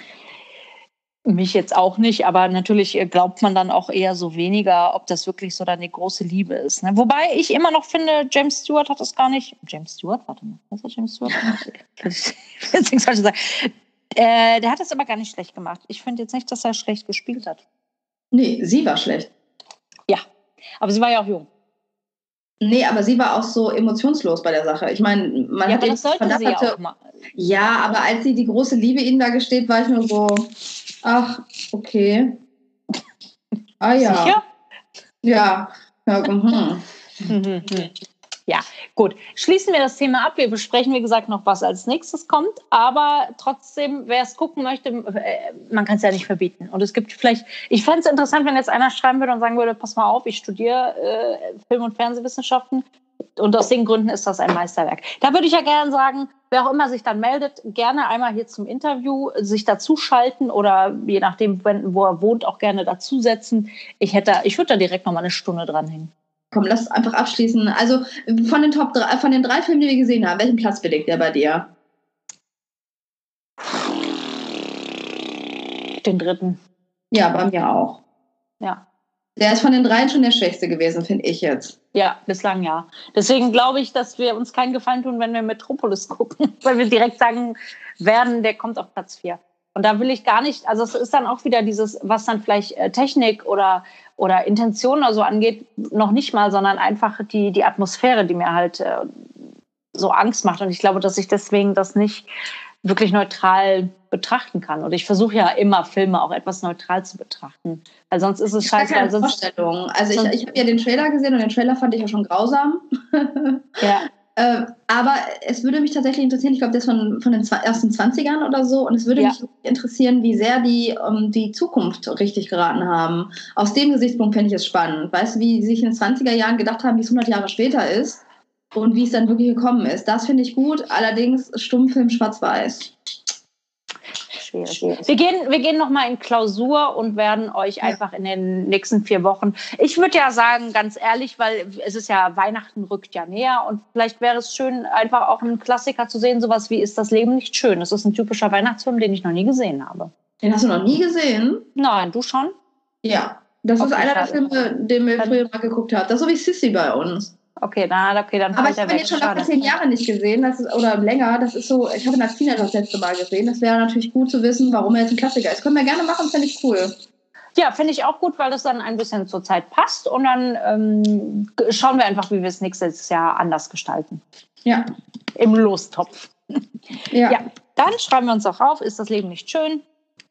Mich jetzt auch nicht, aber natürlich glaubt man dann auch eher so weniger, ob das wirklich so dann die große Liebe ist. Ne? Wobei ich immer noch finde, James Stewart hat das gar nicht. James Stewart? Warte mal, was ist James Stewart? Ich will jetzt nichts Falsches sagen. Äh, der hat das aber gar nicht schlecht gemacht. Ich finde jetzt nicht, dass er schlecht gespielt hat. Nee, sie war schlecht. Ja, aber sie war ja auch jung. Nee, aber sie war auch so emotionslos bei der Sache. Ich meine, man ja, hat aber das sollte sie ja auch mal. Ja, aber als sie die große Liebe ihnen da gesteht, war ich nur so, ach, okay. Ah ja. Sicher? Ja. Ja, mhm. Ja, gut. Schließen wir das Thema ab. Wir besprechen, wie gesagt, noch, was als nächstes kommt. Aber trotzdem, wer es gucken möchte, man kann es ja nicht verbieten. Und es gibt vielleicht, ich fände es interessant, wenn jetzt einer schreiben würde und sagen würde, pass mal auf, ich studiere äh, Film- und Fernsehwissenschaften. Und aus den Gründen ist das ein Meisterwerk. Da würde ich ja gerne sagen, wer auch immer sich dann meldet, gerne einmal hier zum Interview sich dazuschalten oder je nachdem, wo er wohnt, auch gerne dazusetzen. Ich hätte, ich würde da direkt noch mal eine Stunde dranhängen. komm, lass es einfach abschließen. Also von den Top drei, von den drei Filmen, die wir gesehen haben, welchen Platz belegt der bei dir? Den dritten. Ja, bei mir auch. Ja. Der ist von den dreien schon der schwächste gewesen, finde ich jetzt. Ja, bislang ja. Deswegen glaube ich, dass wir uns keinen Gefallen tun, wenn wir Metropolis gucken, weil wir direkt sagen werden, der kommt auf Platz vier. Und da will ich gar nicht, also es ist dann auch wieder dieses, was dann vielleicht äh, Technik oder, oder Intention oder so angeht, noch nicht mal, sondern einfach die, die Atmosphäre, die mir halt äh, so Angst macht. Und ich glaube, dass ich deswegen das nicht wirklich neutral betrachten kann. Und ich versuche ja immer, Filme auch etwas neutral zu betrachten. Weil sonst ist es scheiße. Keine Vorstellung. Also ich, ich habe ja den Trailer gesehen und den Trailer fand ich ja schon grausam. Ja. äh, aber es würde mich tatsächlich interessieren, ich glaube, der ist von, von den ersten zwanzigern oder so, und es würde ja. mich interessieren, wie sehr die um, die Zukunft richtig geraten haben. Aus dem Gesichtspunkt fände ich es spannend. Weißt du, wie sie sich in den zwanziger Jahren gedacht haben, wie es hundert Jahre später ist und wie es dann wirklich gekommen ist. Das finde ich gut, allerdings Stummfilm schwarz-weiß. Schwierig. Wir gehen, wir gehen nochmal in Klausur und werden euch ja. einfach in den nächsten vier Wochen, ich würde ja sagen, ganz ehrlich, weil es ist ja, Weihnachten rückt ja näher und vielleicht wäre es schön, einfach auch einen Klassiker zu sehen, sowas wie Ist das Leben nicht schön? Das ist ein typischer Weihnachtsfilm, den ich noch nie gesehen habe. Den hast du noch nie gesehen? Nein, du schon? Ja, das okay, ist einer schade. der Filme, den wir früher mal geguckt haben. Das ist so wie Sissy bei uns. Okay, na, okay, dann aber ich habe ihn jetzt schon nach zehn Jahren nicht gesehen, das ist, oder länger. Das ist so, ich habe ihn als Teenager das letzte Mal gesehen. Das wäre natürlich gut zu wissen, warum er jetzt ein Klassiker ist. Können wir gerne machen, finde ich cool. Ja, finde ich auch gut, weil das dann ein bisschen zur Zeit passt. Und dann ähm, schauen wir einfach, wie wir es nächstes Jahr anders gestalten. Ja. Im Lostopf. Ja. ja. Dann schreiben wir uns auch auf, ist das Leben nicht schön?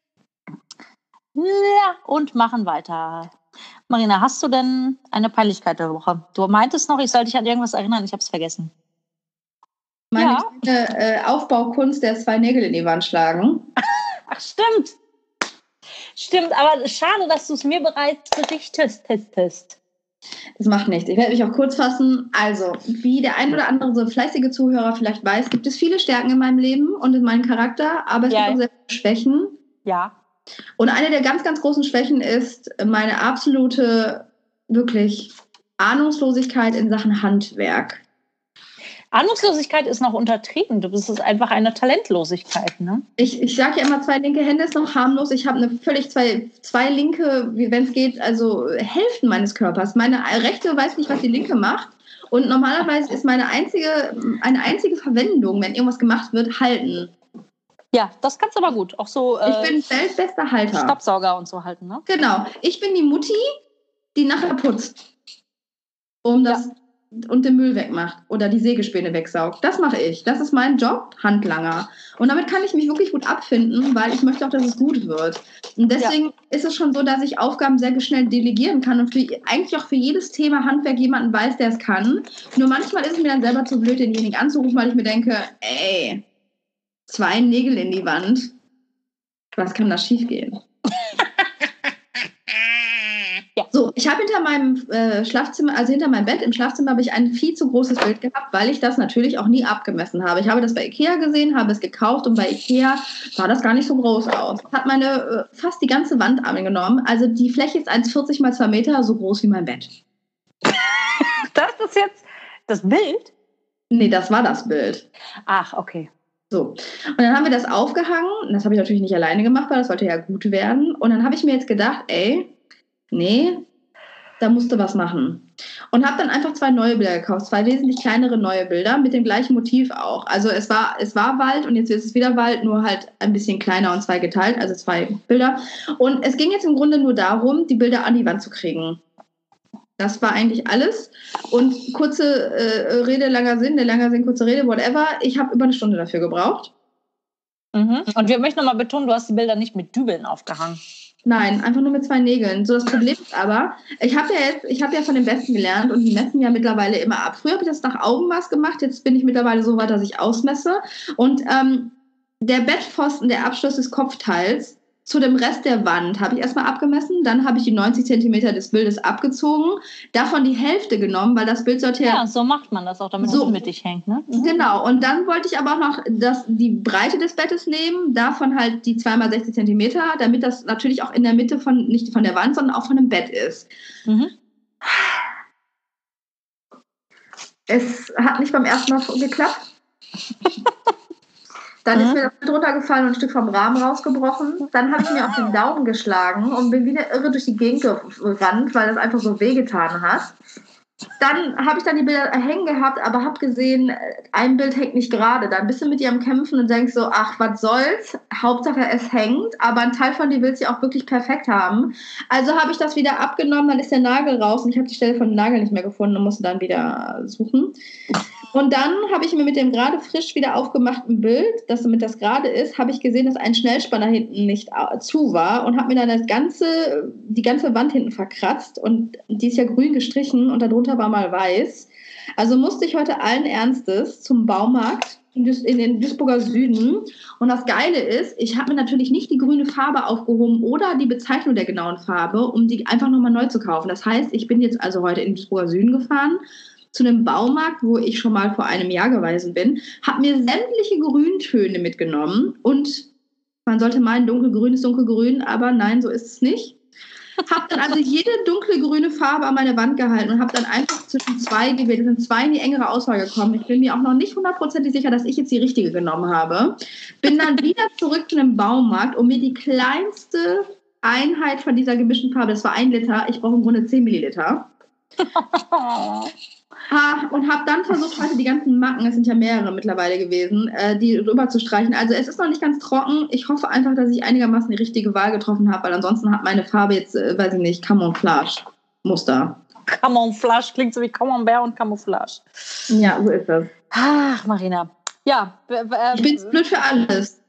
Ja, und machen weiter. Marina, hast du denn eine Peinlichkeit der Woche? Du meintest noch, ich soll dich an irgendwas erinnern, ich habe es vergessen. Meine ja. äh, Aufbaukunst der zwei Nägel in die Wand schlagen. Ach, stimmt. Stimmt, aber schade, dass du es mir bereits berichtest. Das macht nichts. Ich werde mich auch kurz fassen. Also, wie der ein oder andere so fleißige Zuhörer vielleicht weiß, gibt es viele Stärken in meinem Leben und in meinem Charakter, aber es ja. gibt auch sehr viele Schwächen. Ja. Und eine der ganz, ganz großen Schwächen ist meine absolute, wirklich Ahnungslosigkeit in Sachen Handwerk. Ahnungslosigkeit ist noch untertrieben. Das ist einfach eine Talentlosigkeit, ne? Ich, ich sage ja immer, zwei linke Hände ist noch harmlos. Ich habe eine völlig zwei, zwei linke, wenn es geht, also Hälften meines Körpers. Meine rechte weiß nicht, was die linke macht. Und normalerweise ist meine einzige, eine einzige Verwendung, wenn irgendwas gemacht wird, halten. Ja, das kannst du aber gut. Auch so. Äh, ich bin weltbester Halter. Staubsauger und so halten, ne? Genau. Ich bin die Mutti, die nachher putzt. Um das ja. und den Müll wegmacht oder die Sägespäne wegsaugt. Das mache ich. Das ist mein Job, Handlanger. Und damit kann ich mich wirklich gut abfinden, weil ich möchte auch, dass es gut wird. Und deswegen ja. ist es schon so, dass ich Aufgaben sehr schnell delegieren kann und für, eigentlich auch für jedes Thema Handwerk jemanden weiß, der es kann. Nur manchmal ist es mir dann selber zu blöd, denjenigen anzurufen, weil ich mir denke, ey, zwei Nägel in die Wand. Was kann da schief gehen? ja. So, ich habe hinter meinem äh, Schlafzimmer, also hinter meinem Bett im Schlafzimmer habe ich ein viel zu großes Bild gehabt, weil ich das natürlich auch nie abgemessen habe. Ich habe das bei Ikea gesehen, habe es gekauft und bei Ikea sah das gar nicht so groß aus. Hat meine äh, fast die ganze Wand angenommen. Also die Fläche ist eins Komma vierzig mal zwei Meter, so groß wie mein Bett. Das ist jetzt das Bild? Nee, das war das Bild. Ach, okay. So, und dann haben wir das aufgehangen. Das habe ich natürlich nicht alleine gemacht, weil das sollte ja gut werden. Und dann habe ich mir jetzt gedacht, ey, nee, da musst du was machen. Und habe dann einfach zwei neue Bilder gekauft, zwei wesentlich kleinere neue Bilder mit dem gleichen Motiv auch. Also es war, es war Wald und jetzt ist es wieder Wald, nur halt ein bisschen kleiner und zwei geteilt, also zwei Bilder. Und es ging jetzt im Grunde nur darum, die Bilder an die Wand zu kriegen. Das war eigentlich alles. Und kurze äh, Rede, langer Sinn, der langer Sinn, kurze Rede, whatever. Ich habe über eine Stunde dafür gebraucht. Mhm. Und wir möchten nochmal betonen, du hast die Bilder nicht mit Dübeln aufgehangen. Nein, einfach nur mit zwei Nägeln. So, das Problem ist aber, ich habe ja jetzt, ich habe ja von den Besten gelernt und die messen ja mittlerweile immer ab. Früher habe ich das nach Augenmaß gemacht, jetzt bin ich mittlerweile so weit, dass ich ausmesse. Und ähm, der Bettpfosten, der Abschluss des Kopfteils, zu dem Rest der Wand habe ich erstmal abgemessen, dann habe ich die neunzig Zentimeter des Bildes abgezogen, davon die Hälfte genommen, weil das Bild sollte ja... Ja, so macht man das auch, damit so es mittig hängt, ne? Mhm. Genau, und dann wollte ich aber auch noch das, die Breite des Bettes nehmen, davon halt die zwei mal sechzig Zentimeter, damit das natürlich auch in der Mitte von, nicht von der Wand, sondern auch von dem Bett ist. Mhm. Es hat nicht beim ersten Mal geklappt. Dann mhm. ist mir das Bild runtergefallen und ein Stück vom Rahmen rausgebrochen. Dann habe ich mir auf den Daumen geschlagen und bin wieder irre durch die Gegend gerannt, weil das einfach so wehgetan hat. Dann habe ich dann die Bilder hängen gehabt, aber habe gesehen, ein Bild hängt nicht gerade. Dann bist du mit ihr am Kämpfen und denkst so, ach, was soll's? Hauptsache es hängt, aber ein Teil von dir willst du auch wirklich perfekt haben. Also habe ich das wieder abgenommen, dann ist der Nagel raus und ich habe die Stelle von dem Nagel nicht mehr gefunden und musste dann wieder suchen. Und dann habe ich mir mit dem gerade frisch wieder aufgemachten Bild, das damit das gerade ist, habe ich gesehen, dass ein Schnellspanner hinten nicht zu war und habe mir dann das ganze, die ganze Wand hinten verkratzt und die ist ja grün gestrichen und darunter war mal weiß. Also musste ich heute allen Ernstes zum Baumarkt in den Duisburger Süden. Und das Geile ist, ich habe mir natürlich nicht die grüne Farbe aufgehoben oder die Bezeichnung der genauen Farbe, um die einfach nochmal neu zu kaufen. Das heißt, ich bin jetzt also heute in den Duisburger Süden gefahren, zu einem Baumarkt, wo ich schon mal vor einem Jahr gewesen bin, habe mir sämtliche Grüntöne mitgenommen und man sollte meinen, dunkelgrün ist dunkelgrün, aber nein, so ist es nicht. Habe dann also jede dunkle grüne Farbe an meine Wand gehalten und habe dann einfach zwischen zwei gewählt. Es sind zwei in die engere Auswahl gekommen. Ich bin mir auch noch nicht hundertprozentig sicher, dass ich jetzt die richtige genommen habe. Bin dann wieder zurück zu einem Baumarkt, um mir die kleinste Einheit von dieser gemischten Farbe, das war ein Liter, ich brauche im Grunde zehn Milliliter. Ha, und habe dann versucht, heute die ganzen Macken, es sind ja mehrere mittlerweile gewesen, äh, die rüber zu streichen. Also es ist noch nicht ganz trocken. Ich hoffe einfach, dass ich einigermaßen die richtige Wahl getroffen habe, weil ansonsten hat meine Farbe jetzt, äh, weiß ich nicht, Camouflage-Muster. Camouflage klingt so wie Camembert und Camouflage. Ja, so ist das. Ach, Marina. Ja. Äh, ich bin zu blöd für alles.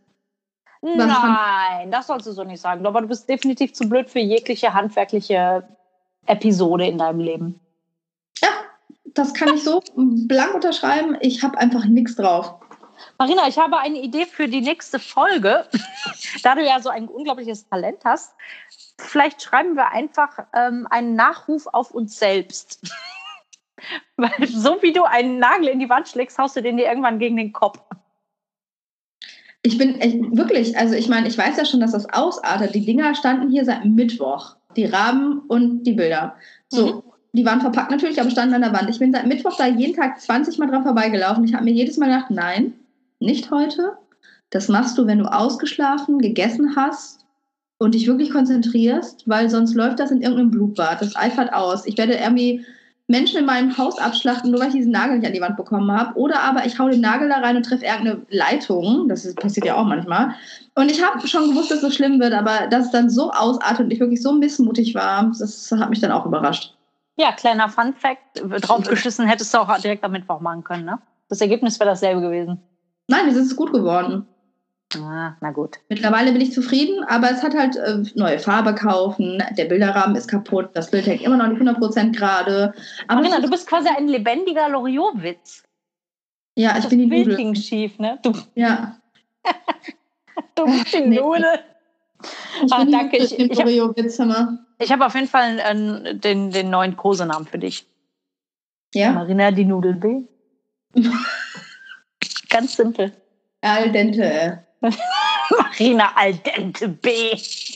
Nein, das sollst du so nicht sagen. Aber du bist definitiv zu blöd für jegliche handwerkliche Episode in deinem Leben. Ja, das kann ich so blank unterschreiben. Ich habe einfach nichts drauf. Marina, ich habe eine Idee für die nächste Folge. Da du ja so ein unglaubliches Talent hast, vielleicht schreiben wir einfach ähm, einen Nachruf auf uns selbst. Weil so wie du einen Nagel in die Wand schlägst, haust du den dir irgendwann gegen den Kopf. Ich bin echt, wirklich, also ich meine, ich weiß ja schon, dass das ausartet. Die Dinger standen hier seit Mittwoch. Die Rahmen und die Bilder. So. Mhm. Die waren verpackt natürlich, aber standen an der Wand. Ich bin seit Mittwoch da jeden Tag zwanzig Mal dran vorbeigelaufen. Ich habe mir jedes Mal gedacht, nein, nicht heute. Das machst du, wenn du ausgeschlafen, gegessen hast und dich wirklich konzentrierst, weil sonst läuft das in irgendeinem Blutbad. Das eifert aus. Ich werde irgendwie Menschen in meinem Haus abschlachten, nur weil ich diesen Nagel nicht an die Wand bekommen habe. Oder aber ich hau den Nagel da rein und treffe irgendeine Leitung. Das ist, passiert ja auch manchmal. Und ich habe schon gewusst, dass es so schlimm wird, aber dass es dann so ausartet und ich wirklich so missmutig war, das hat mich dann auch überrascht. Ja, kleiner Fun-Fact, draufgeschissen hättest du auch direkt am Mittwoch machen können, ne? Das Ergebnis wäre dasselbe gewesen. Nein, es ist gut geworden. Ah, na gut. Mittlerweile bin ich zufrieden, aber es hat halt äh, neue Farbe kaufen, der Bilderrahmen ist kaputt, das Bild hängt immer noch nicht hundert Prozent gerade. Marina, du bist quasi ein lebendiger Loriot-Witz. Ja, ich das bin die Bild Nudel. ging schief, ne? Du. Ja. Du bist die Nee. Nudel. Ich Ah, bin die danke. Nudel, Ich, den ich habe Loriot-Witz, hör mal. hab auf jeden Fall äh, den, den neuen Kosenamen für dich. Ja? Marina, die Nudel B. Ganz simpel. Al dente. Marina al dente B.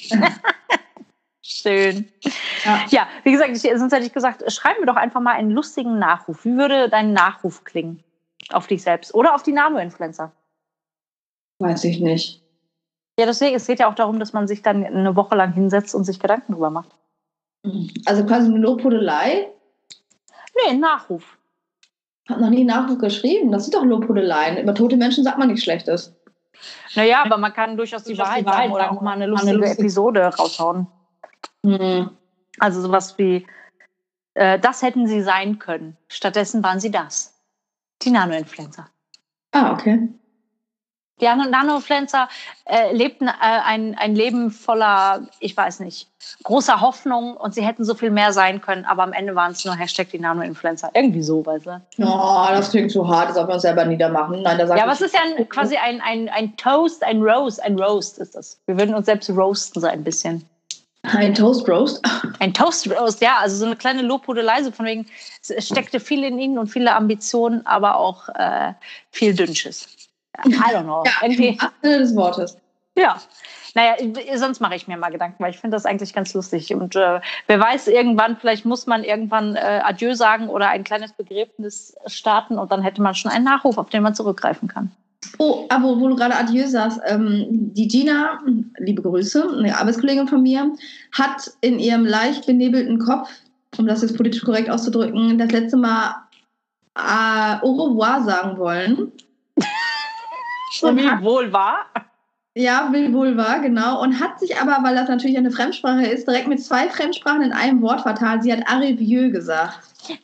Schön. Ja. Ja, wie gesagt, ich, sonst hätte ich gesagt, schreib mir doch einfach mal einen lustigen Nachruf. Wie würde dein Nachruf klingen? Auf dich selbst oder auf die Nano-Influencer? Weiß ich nicht. Ja, deswegen, es geht ja auch darum, dass man sich dann eine Woche lang hinsetzt und sich Gedanken drüber macht. Also quasi eine Lobhudelei? Nee, ein Nachruf. Ich habe noch nie einen Nachruf geschrieben. Das sind doch Lobhudeleien. Über tote Menschen sagt man nichts Schlechtes. Naja, aber man kann durchaus die Durchaus Wahrheit die Wahrheit sagen oder sagen auch mal eine oder lustige eine lustige- Episode raushauen. Hm. Also sowas wie, äh, das hätten sie sein können. Stattdessen waren sie das. Die Nano-Influencer. Ah, okay. Die Nano-Influencer äh, lebten äh, ein, ein Leben voller, ich weiß nicht, großer Hoffnung und sie hätten so viel mehr sein können, aber am Ende waren es nur Hashtag die Nano-Influencer. Irgendwie so, weißt du? Oh, das klingt zu hart, das soll man uns selber niedermachen. Nein, da sagt Ja, aber es ist ja ein, quasi ein, ein, ein Toast, ein Roast, ein Roast ist das. Wir würden uns selbst roasten so ein bisschen. ein Toast Roast. Ein Toast Roast, ja, also so eine kleine Lobhudelei, so von wegen, es steckte viel in ihnen und viele Ambitionen, aber auch äh, viel Dünnsches. I don't know. Ja, Irgendwie, im wahrsten Sinne des Wortes. ja. Naja, sonst mache ich mir mal Gedanken, weil ich finde das eigentlich ganz lustig. Und äh, wer weiß, irgendwann, vielleicht muss man irgendwann äh, Adieu sagen oder ein kleines Begräbnis starten und dann hätte man schon einen Nachruf, auf den man zurückgreifen kann. Oh, aber wo du gerade Adieu sagst, ähm, die Gina, liebe Grüße, eine Arbeitskollegin von mir, hat in ihrem leicht benebelten Kopf, um das jetzt politisch korrekt auszudrücken, das letzte Mal äh, au revoir sagen wollen. Und wie wohl war? Ja, wie wohl war, genau. Und hat sich aber, weil das natürlich eine Fremdsprache ist, direkt mit zwei Fremdsprachen in einem Wort vertan. Sie hat Arrivieux gesagt.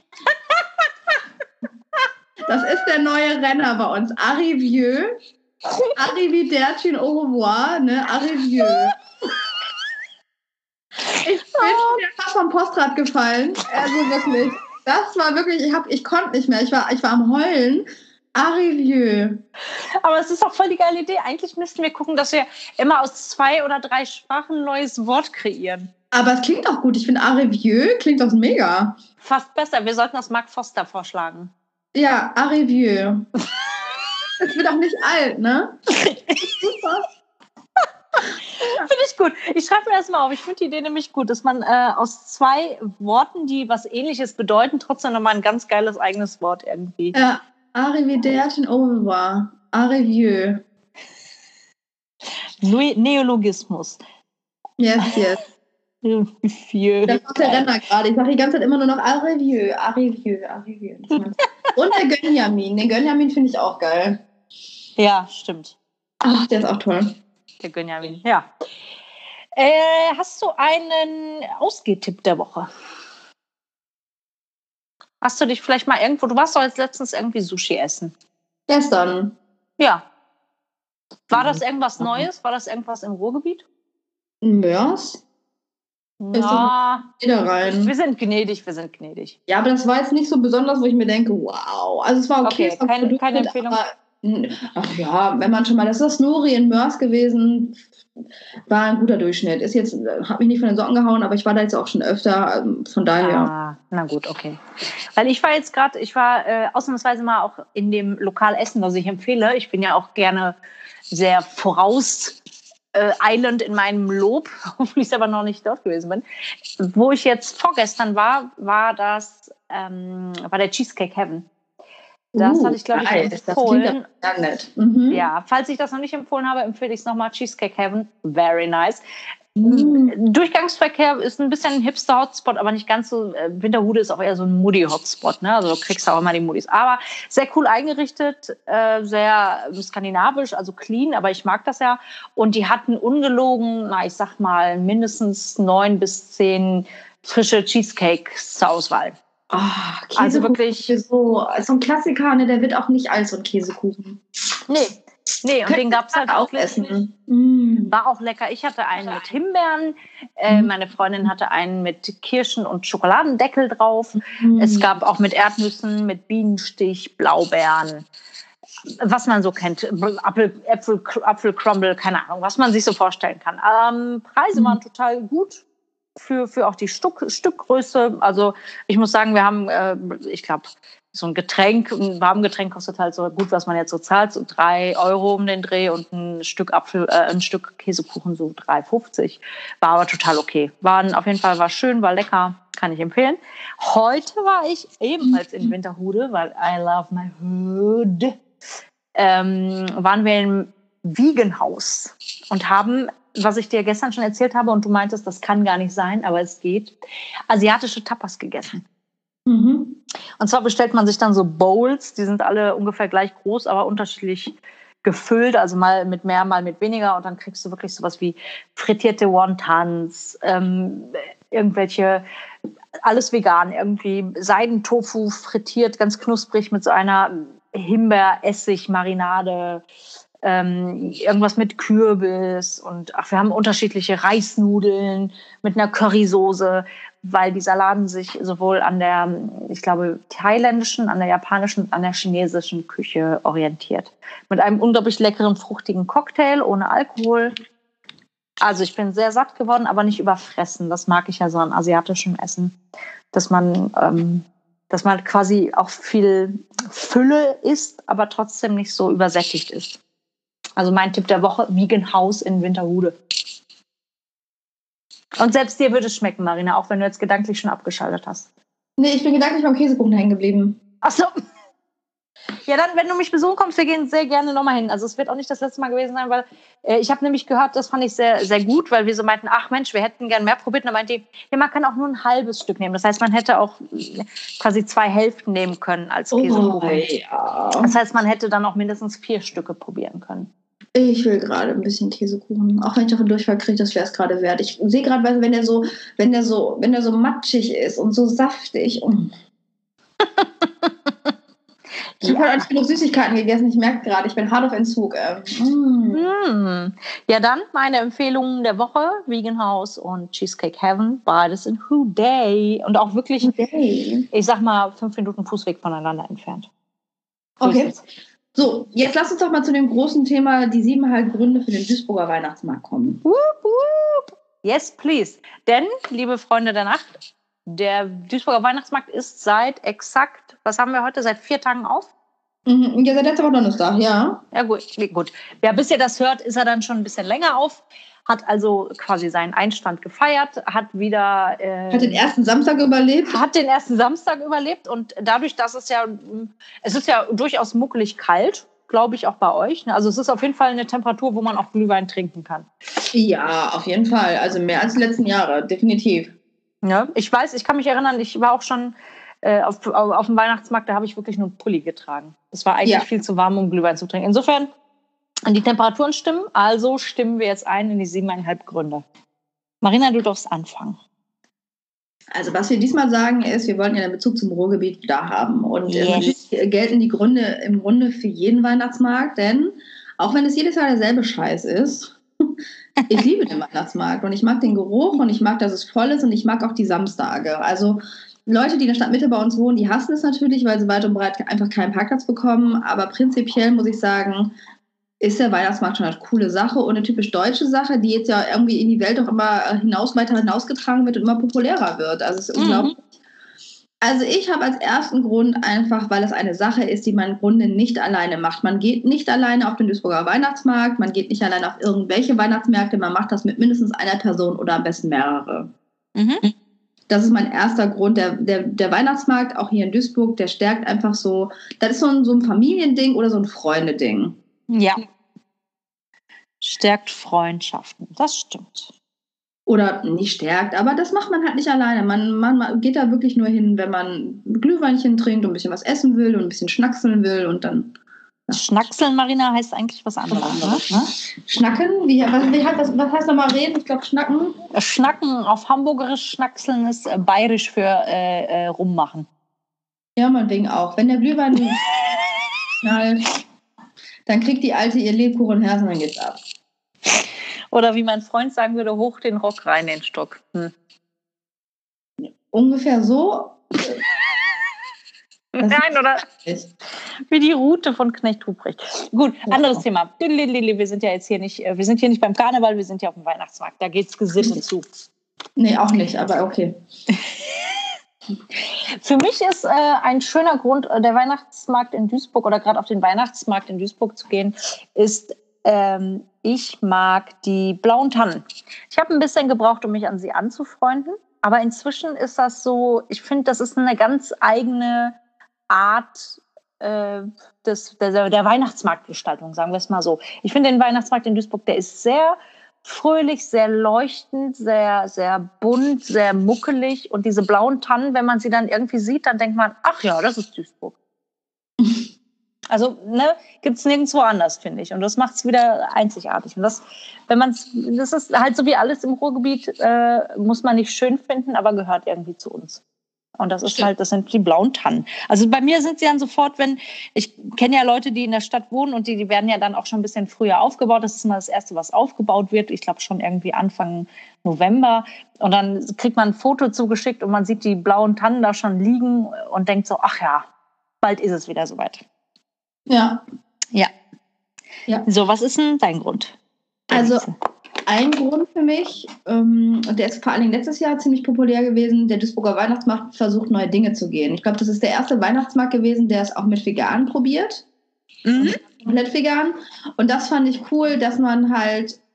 Das ist der neue Renner bei uns. Arrivieux. Arrivederci, au revoir, ne? Arrivieux. Ich bin schon wieder fast vom Postrad gefallen. Also wirklich. Das war wirklich, ich, hab, ich konnte nicht mehr. Ich war, ich war am Heulen. Arrivieux. Aber es ist auch voll die geile Idee. Eigentlich müssten wir gucken, dass wir immer aus zwei oder drei Sprachen ein neues Wort kreieren. Aber es klingt auch gut. Ich finde Arrivieux klingt doch mega. Fast besser. Wir sollten das Mark Foster vorschlagen. Ja, Arrivieux. Es wird auch nicht alt, ne? Super. Finde ich gut. Ich schreibe mir das mal auf. Ich finde die Idee nämlich gut, dass man äh, aus zwei Worten, die was Ähnliches bedeuten, trotzdem nochmal ein ganz geiles eigenes Wort irgendwie. Ja, Arrivederci, au revoir. Arrivieux. Neologismus. Yes, yes. Arrivieux. Das ist der Renner gerade. Ich sage die ganze Zeit immer nur noch Arrivieux, Arrivieux, Arrivieux. Und der Gönjamin. Den Gönjamin finde ich auch geil. Ja, stimmt. Ach, der ist auch toll. Der Gönjamin, ja. Äh, hast du einen Ausgehtipp der Woche? Hast du dich vielleicht mal irgendwo, du warst doch jetzt letztens irgendwie Sushi essen. Gestern. Ja. War das irgendwas Neues? War das irgendwas im Ruhrgebiet? Mörs? Ja, wieder rein. Wir sind gnädig, wir sind gnädig. Ja, aber das war jetzt nicht so besonders, wo ich mir denke, wow. Also es war okay. Okay, es war keine, Produkt, keine Empfehlung. Aber, ach ja, wenn man schon mal, das ist das Nori in Mörs gewesen, war ein guter Durchschnitt. Ist jetzt, hat mich nicht von den Socken gehauen, aber ich war da jetzt auch schon öfter, von daher. Ah, na gut, okay. Weil ich war jetzt gerade, ich war äh, ausnahmsweise mal auch in dem Lokal essen, was ich empfehle. Ich bin ja auch gerne sehr voraus äh, eilend in meinem Lob, obwohl ich selber noch nicht dort gewesen bin. Wo ich jetzt vorgestern war, war das, ähm, war der Cheesecake Heaven. Das uh, hatte ich, glaube ich, nice. empfohlen. Das klingt nett. Mhm. Ja, falls ich das noch nicht empfohlen habe, empfehle ich es nochmal. Cheesecake Heaven, very nice. Mhm. Durchgangsverkehr ist ein bisschen ein Hipster-Hotspot, aber nicht ganz so. Äh, Winterhude ist auch eher so ein Moody-Hotspot, ne? Also du kriegst auch immer die Moodies. Aber sehr cool eingerichtet, äh, sehr skandinavisch, also clean, aber ich mag das ja. Und die hatten ungelogen, na ich sag mal, mindestens neun bis zehn frische Cheesecakes zur Auswahl. Oh, also wirklich so, so ein Klassiker, ne, der wird auch nicht alt, so ein Käsekuchen. Nee, nee, und den gab es halt auch essen. Mm. War auch lecker. Ich hatte einen mit Himbeeren, äh, mm. meine Freundin hatte einen mit Kirschen und Schokoladendeckel drauf. Mm. Es gab auch mit Erdnüssen, mit Bienenstich, Blaubeeren, was man so kennt, Apfel, Äpfel, Apfelcrumble, keine Ahnung, was man sich so vorstellen kann. Ähm, Preise mm. waren total gut. Für, für auch die Stück, Stückgröße. Also ich muss sagen, wir haben, äh, ich glaube, so ein Getränk, ein Warmgetränk kostet halt so gut, was man jetzt so zahlt, so drei Euro um den Dreh und ein Stück Apfel, äh, ein Stück Käsekuchen so drei fünfzig. War aber total okay. Waren auf jeden Fall, war schön, war lecker, kann ich empfehlen. Heute war ich ebenfalls in Winterhude, weil I love my hood. Ähm, waren wir im Wiegenhaus und haben, was ich dir gestern schon erzählt habe und du meintest, das kann gar nicht sein, aber es geht, asiatische Tapas gegessen. Mhm. Und zwar bestellt man sich dann so Bowls, die sind alle ungefähr gleich groß, aber unterschiedlich gefüllt, also mal mit mehr, mal mit weniger und dann kriegst du wirklich sowas wie frittierte Wontons, ähm, irgendwelche, alles vegan, irgendwie Seidentofu frittiert, ganz knusprig mit so einer Himbeer-Essig-Marinade, Ähm, irgendwas mit Kürbis und ach, wir haben unterschiedliche Reisnudeln mit einer Currysoße, weil dieser Laden sich sowohl an der, ich glaube, thailändischen, an der japanischen und an der chinesischen Küche orientiert. Mit einem unglaublich leckeren, fruchtigen Cocktail ohne Alkohol. Also ich bin sehr satt geworden, aber nicht überfressen. Das mag ich ja so an asiatischem Essen, dass man, ähm, dass man quasi auch viel Fülle isst, aber trotzdem nicht so übersättigt ist. Also mein Tipp der Woche, Wiegenhaus in Winterhude. Und selbst dir würde es schmecken, Marina, auch wenn du jetzt gedanklich schon abgeschaltet hast. Nee, ich bin gedanklich beim Käsekuchen hängen geblieben. Ach so. Ja, dann, wenn du mich besuchen kommst, wir gehen sehr gerne nochmal hin. Also es wird auch nicht das letzte Mal gewesen sein, weil äh, ich habe nämlich gehört, das fand ich sehr, sehr gut, weil wir so meinten, ach Mensch, wir hätten gern mehr probiert. Und dann meinte ich, ja, man kann auch nur ein halbes Stück nehmen. Das heißt, man hätte auch quasi zwei Hälften nehmen können als Käsekuchen. Oh, ja. Das heißt, man hätte dann auch mindestens vier Stücke probieren können. Ich will gerade ein bisschen Käsekuchen. Auch wenn ich auf den Durchfall kriege, das wäre es gerade wert. Ich sehe gerade, wenn der so, wenn der so, wenn der so matschig ist und so saftig. Oh. Ich habe heute auch nicht genug Süßigkeiten gegessen. Ich merke gerade, ich bin hart auf Entzug. Mm. Mm. Ja, dann meine Empfehlungen der Woche: Vegan House und Cheesecake Heaven. Beides in Houday. Und auch wirklich, Houday. Ich sag mal, fünf Minuten Fußweg voneinander entfernt. Okay. So, jetzt lass uns doch mal zu dem großen Thema, die siebeneinhalb Gründe für den Duisburger Weihnachtsmarkt kommen. Woop, woop. Yes, please. Denn, liebe Freunde der Nacht, der Duisburger Weihnachtsmarkt ist seit exakt, was haben wir heute, seit vier Tagen auf? Mhm, ja, seit letzter Woche Donnerstag, ja. Ja, gut, gut. Ja, bis ihr das hört, ist er dann schon ein bisschen länger auf. Hat also quasi seinen Einstand gefeiert, hat wieder... Äh, hat den ersten Samstag überlebt. Hat den ersten Samstag überlebt und dadurch, dass es ja... Es ist ja durchaus muckelig kalt, glaube ich, auch bei euch. Also es ist auf jeden Fall eine Temperatur, wo man auch Glühwein trinken kann. Ja, auf jeden Fall. Also mehr als die letzten Jahre, definitiv. Ja, ich weiß, ich kann mich erinnern, ich war auch schon äh, auf, auf, auf dem Weihnachtsmarkt, da habe ich wirklich nur einen Pulli getragen. Es war eigentlich ja. viel zu warm, um Glühwein zu trinken. Insofern... Die Temperaturen stimmen, also stimmen wir jetzt ein in die siebeneinhalb Gründe. Marina, du darfst anfangen. Also was wir diesmal sagen ist, wir wollen ja einen Bezug zum Ruhrgebiet da haben. Und yes. natürlich gelten die Gründe im Grunde für jeden Weihnachtsmarkt, denn auch wenn es jedes Jahr derselbe Scheiß ist, ich liebe den Weihnachtsmarkt und ich mag den Geruch und ich mag, dass es voll ist und ich mag auch die Samstage. Also Leute, die in der Stadtmitte bei uns wohnen, die hassen es natürlich, weil sie weit und breit einfach keinen Parkplatz bekommen. Aber prinzipiell muss ich sagen, ist der Weihnachtsmarkt schon eine coole Sache und eine typisch deutsche Sache, die jetzt ja irgendwie in die Welt auch immer hinaus, weiter hinausgetragen wird und immer populärer wird. Also es ist mhm. unglaublich. Also ich habe als ersten Grund einfach, weil es eine Sache ist, die man im Grunde nicht alleine macht. Man geht nicht alleine auf den Duisburger Weihnachtsmarkt, man geht nicht alleine auf irgendwelche Weihnachtsmärkte, man macht das mit mindestens einer Person oder am besten mehrere. Mhm. Das ist mein erster Grund. Der, der, der Weihnachtsmarkt, auch hier in Duisburg, der stärkt einfach so, das ist so ein, so ein Familiending oder so ein Freundeding. Ja. Stärkt Freundschaften, das stimmt. Oder nicht stärkt, aber das macht man halt nicht alleine. Man, man, man geht da wirklich nur hin, wenn man Glühweinchen trinkt und ein bisschen was essen will und ein bisschen schnackseln will und dann... Ja. Schnackseln, Marina, heißt eigentlich was anderes, was anderes ne? Schnacken? Wie, was, wie, was, was heißt nochmal reden? Ich glaube Schnacken. Schnacken, auf Hamburgerisch Schnackseln ist äh, bayerisch für äh, äh, rummachen. Ja, meinetwegen auch. Wenn der Glühwein knallt... Dann kriegt die Alte ihr Lebkuchenherz und dann geht's ab. Oder wie mein Freund sagen würde, hoch den Rock, rein den Stock. Hm. Ungefähr so. Nein, oder? Wie die Route von Knecht Ruprecht. Gut, ja. Anderes Thema. Wir sind ja jetzt hier nicht, wir sind hier nicht beim Karneval, wir sind ja auf dem Weihnachtsmarkt. Da geht's gesittet zu. Nee, auch nicht, aber okay. Für mich ist äh, ein schöner Grund, äh, der Weihnachtsmarkt in Duisburg oder gerade auf den Weihnachtsmarkt in Duisburg zu gehen, ist, ähm, ich mag die blauen Tannen. Ich habe ein bisschen gebraucht, um mich an sie anzufreunden, aber inzwischen ist das so, ich finde, das ist eine ganz eigene Art äh, des, der, der Weihnachtsmarktgestaltung, sagen wir es mal so. Ich finde den Weihnachtsmarkt in Duisburg, der ist sehr fröhlich, sehr leuchtend, sehr, sehr bunt, sehr muckelig. Und diese blauen Tannen, wenn man sie dann irgendwie sieht, dann denkt man, ach ja, das ist Duisburg. Also, ne, gibt es nirgendwo anders, finde ich. Und das macht es wieder einzigartig. Und das, wenn man das ist halt so wie alles im Ruhrgebiet, äh, muss man nicht schön finden, aber gehört irgendwie zu uns. Und das ist halt, das sind die blauen Tannen. Also bei mir sind sie dann sofort, wenn, ich kenne ja Leute, die in der Stadt wohnen und die, die werden ja dann auch schon ein bisschen früher aufgebaut. Das ist mal das Erste, was aufgebaut wird. Ich glaube schon irgendwie Anfang November. Und dann kriegt man ein Foto zugeschickt und man sieht die blauen Tannen da schon liegen und denkt so, ach ja, bald ist es wieder soweit. Ja. Ja. Ja. So, was ist denn dein Grund? Also ein Grund für mich, ähm, und der ist vor allen Dingen letztes Jahr ziemlich populär gewesen, der Duisburger Weihnachtsmarkt versucht, neue Dinge zu gehen. Ich glaube, das ist der erste Weihnachtsmarkt gewesen, der es auch mit vegan probiert. Mhm. Komplett vegan. Und das fand ich cool, dass man halt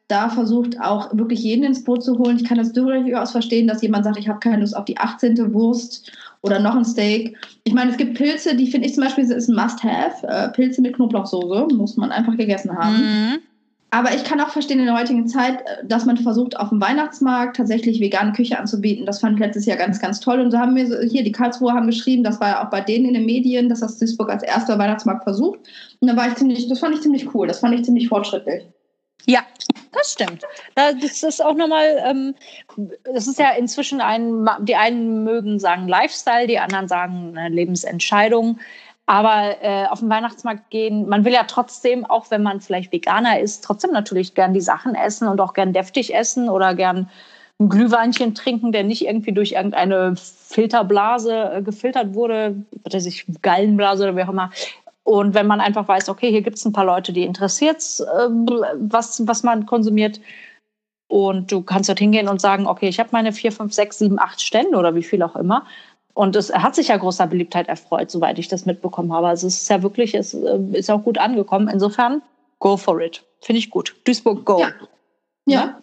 da versucht auch wirklich jeden ins Boot zu holen. Ich kann das durchaus verstehen, dass jemand sagt, ich habe keine Lust auf die achtzehnte Wurst oder noch ein Steak. Ich meine, es gibt Pilze, die finde ich zum Beispiel, ist ein Must-Have. Äh, Pilze mit Knoblauchsoße muss man einfach gegessen haben. Mhm. Aber ich kann auch verstehen in der heutigen Zeit, dass man versucht, auf dem Weihnachtsmarkt tatsächlich vegane Küche anzubieten. Das fand ich letztes Jahr ganz, ganz toll. Und so haben wir so, hier, die Karlsruher haben geschrieben, das war ja auch bei denen in den Medien, dass das Duisburg als erster Weihnachtsmarkt versucht. Und da war ich ziemlich, das fand ich ziemlich cool. Das fand ich ziemlich fortschrittlich. Ja, das stimmt. Das ist auch nochmal, ähm, das ist ja inzwischen ein, die einen mögen sagen Lifestyle, die anderen sagen eine Lebensentscheidung. Aber äh, auf den Weihnachtsmarkt gehen, man will ja trotzdem, auch wenn man vielleicht Veganer ist, trotzdem natürlich gern die Sachen essen und auch gern deftig essen oder gern ein Glühweinchen trinken, der nicht irgendwie durch irgendeine Filterblase äh, gefiltert wurde, oder sich Gallenblase oder wie auch immer. Und wenn man einfach weiß, okay, hier gibt es ein paar Leute, die interessiert es, äh, was, was man konsumiert. Und du kannst dort hingehen und sagen, okay, ich habe meine vier, fünf, sechs, sieben, acht Stände oder wie viel auch immer. Und es hat sich ja großer Beliebtheit erfreut, soweit ich das mitbekommen habe. Also es ist ja wirklich, es ist auch gut angekommen. Insofern, go for it. Finde ich gut. Duisburg, go. Ja. Ja.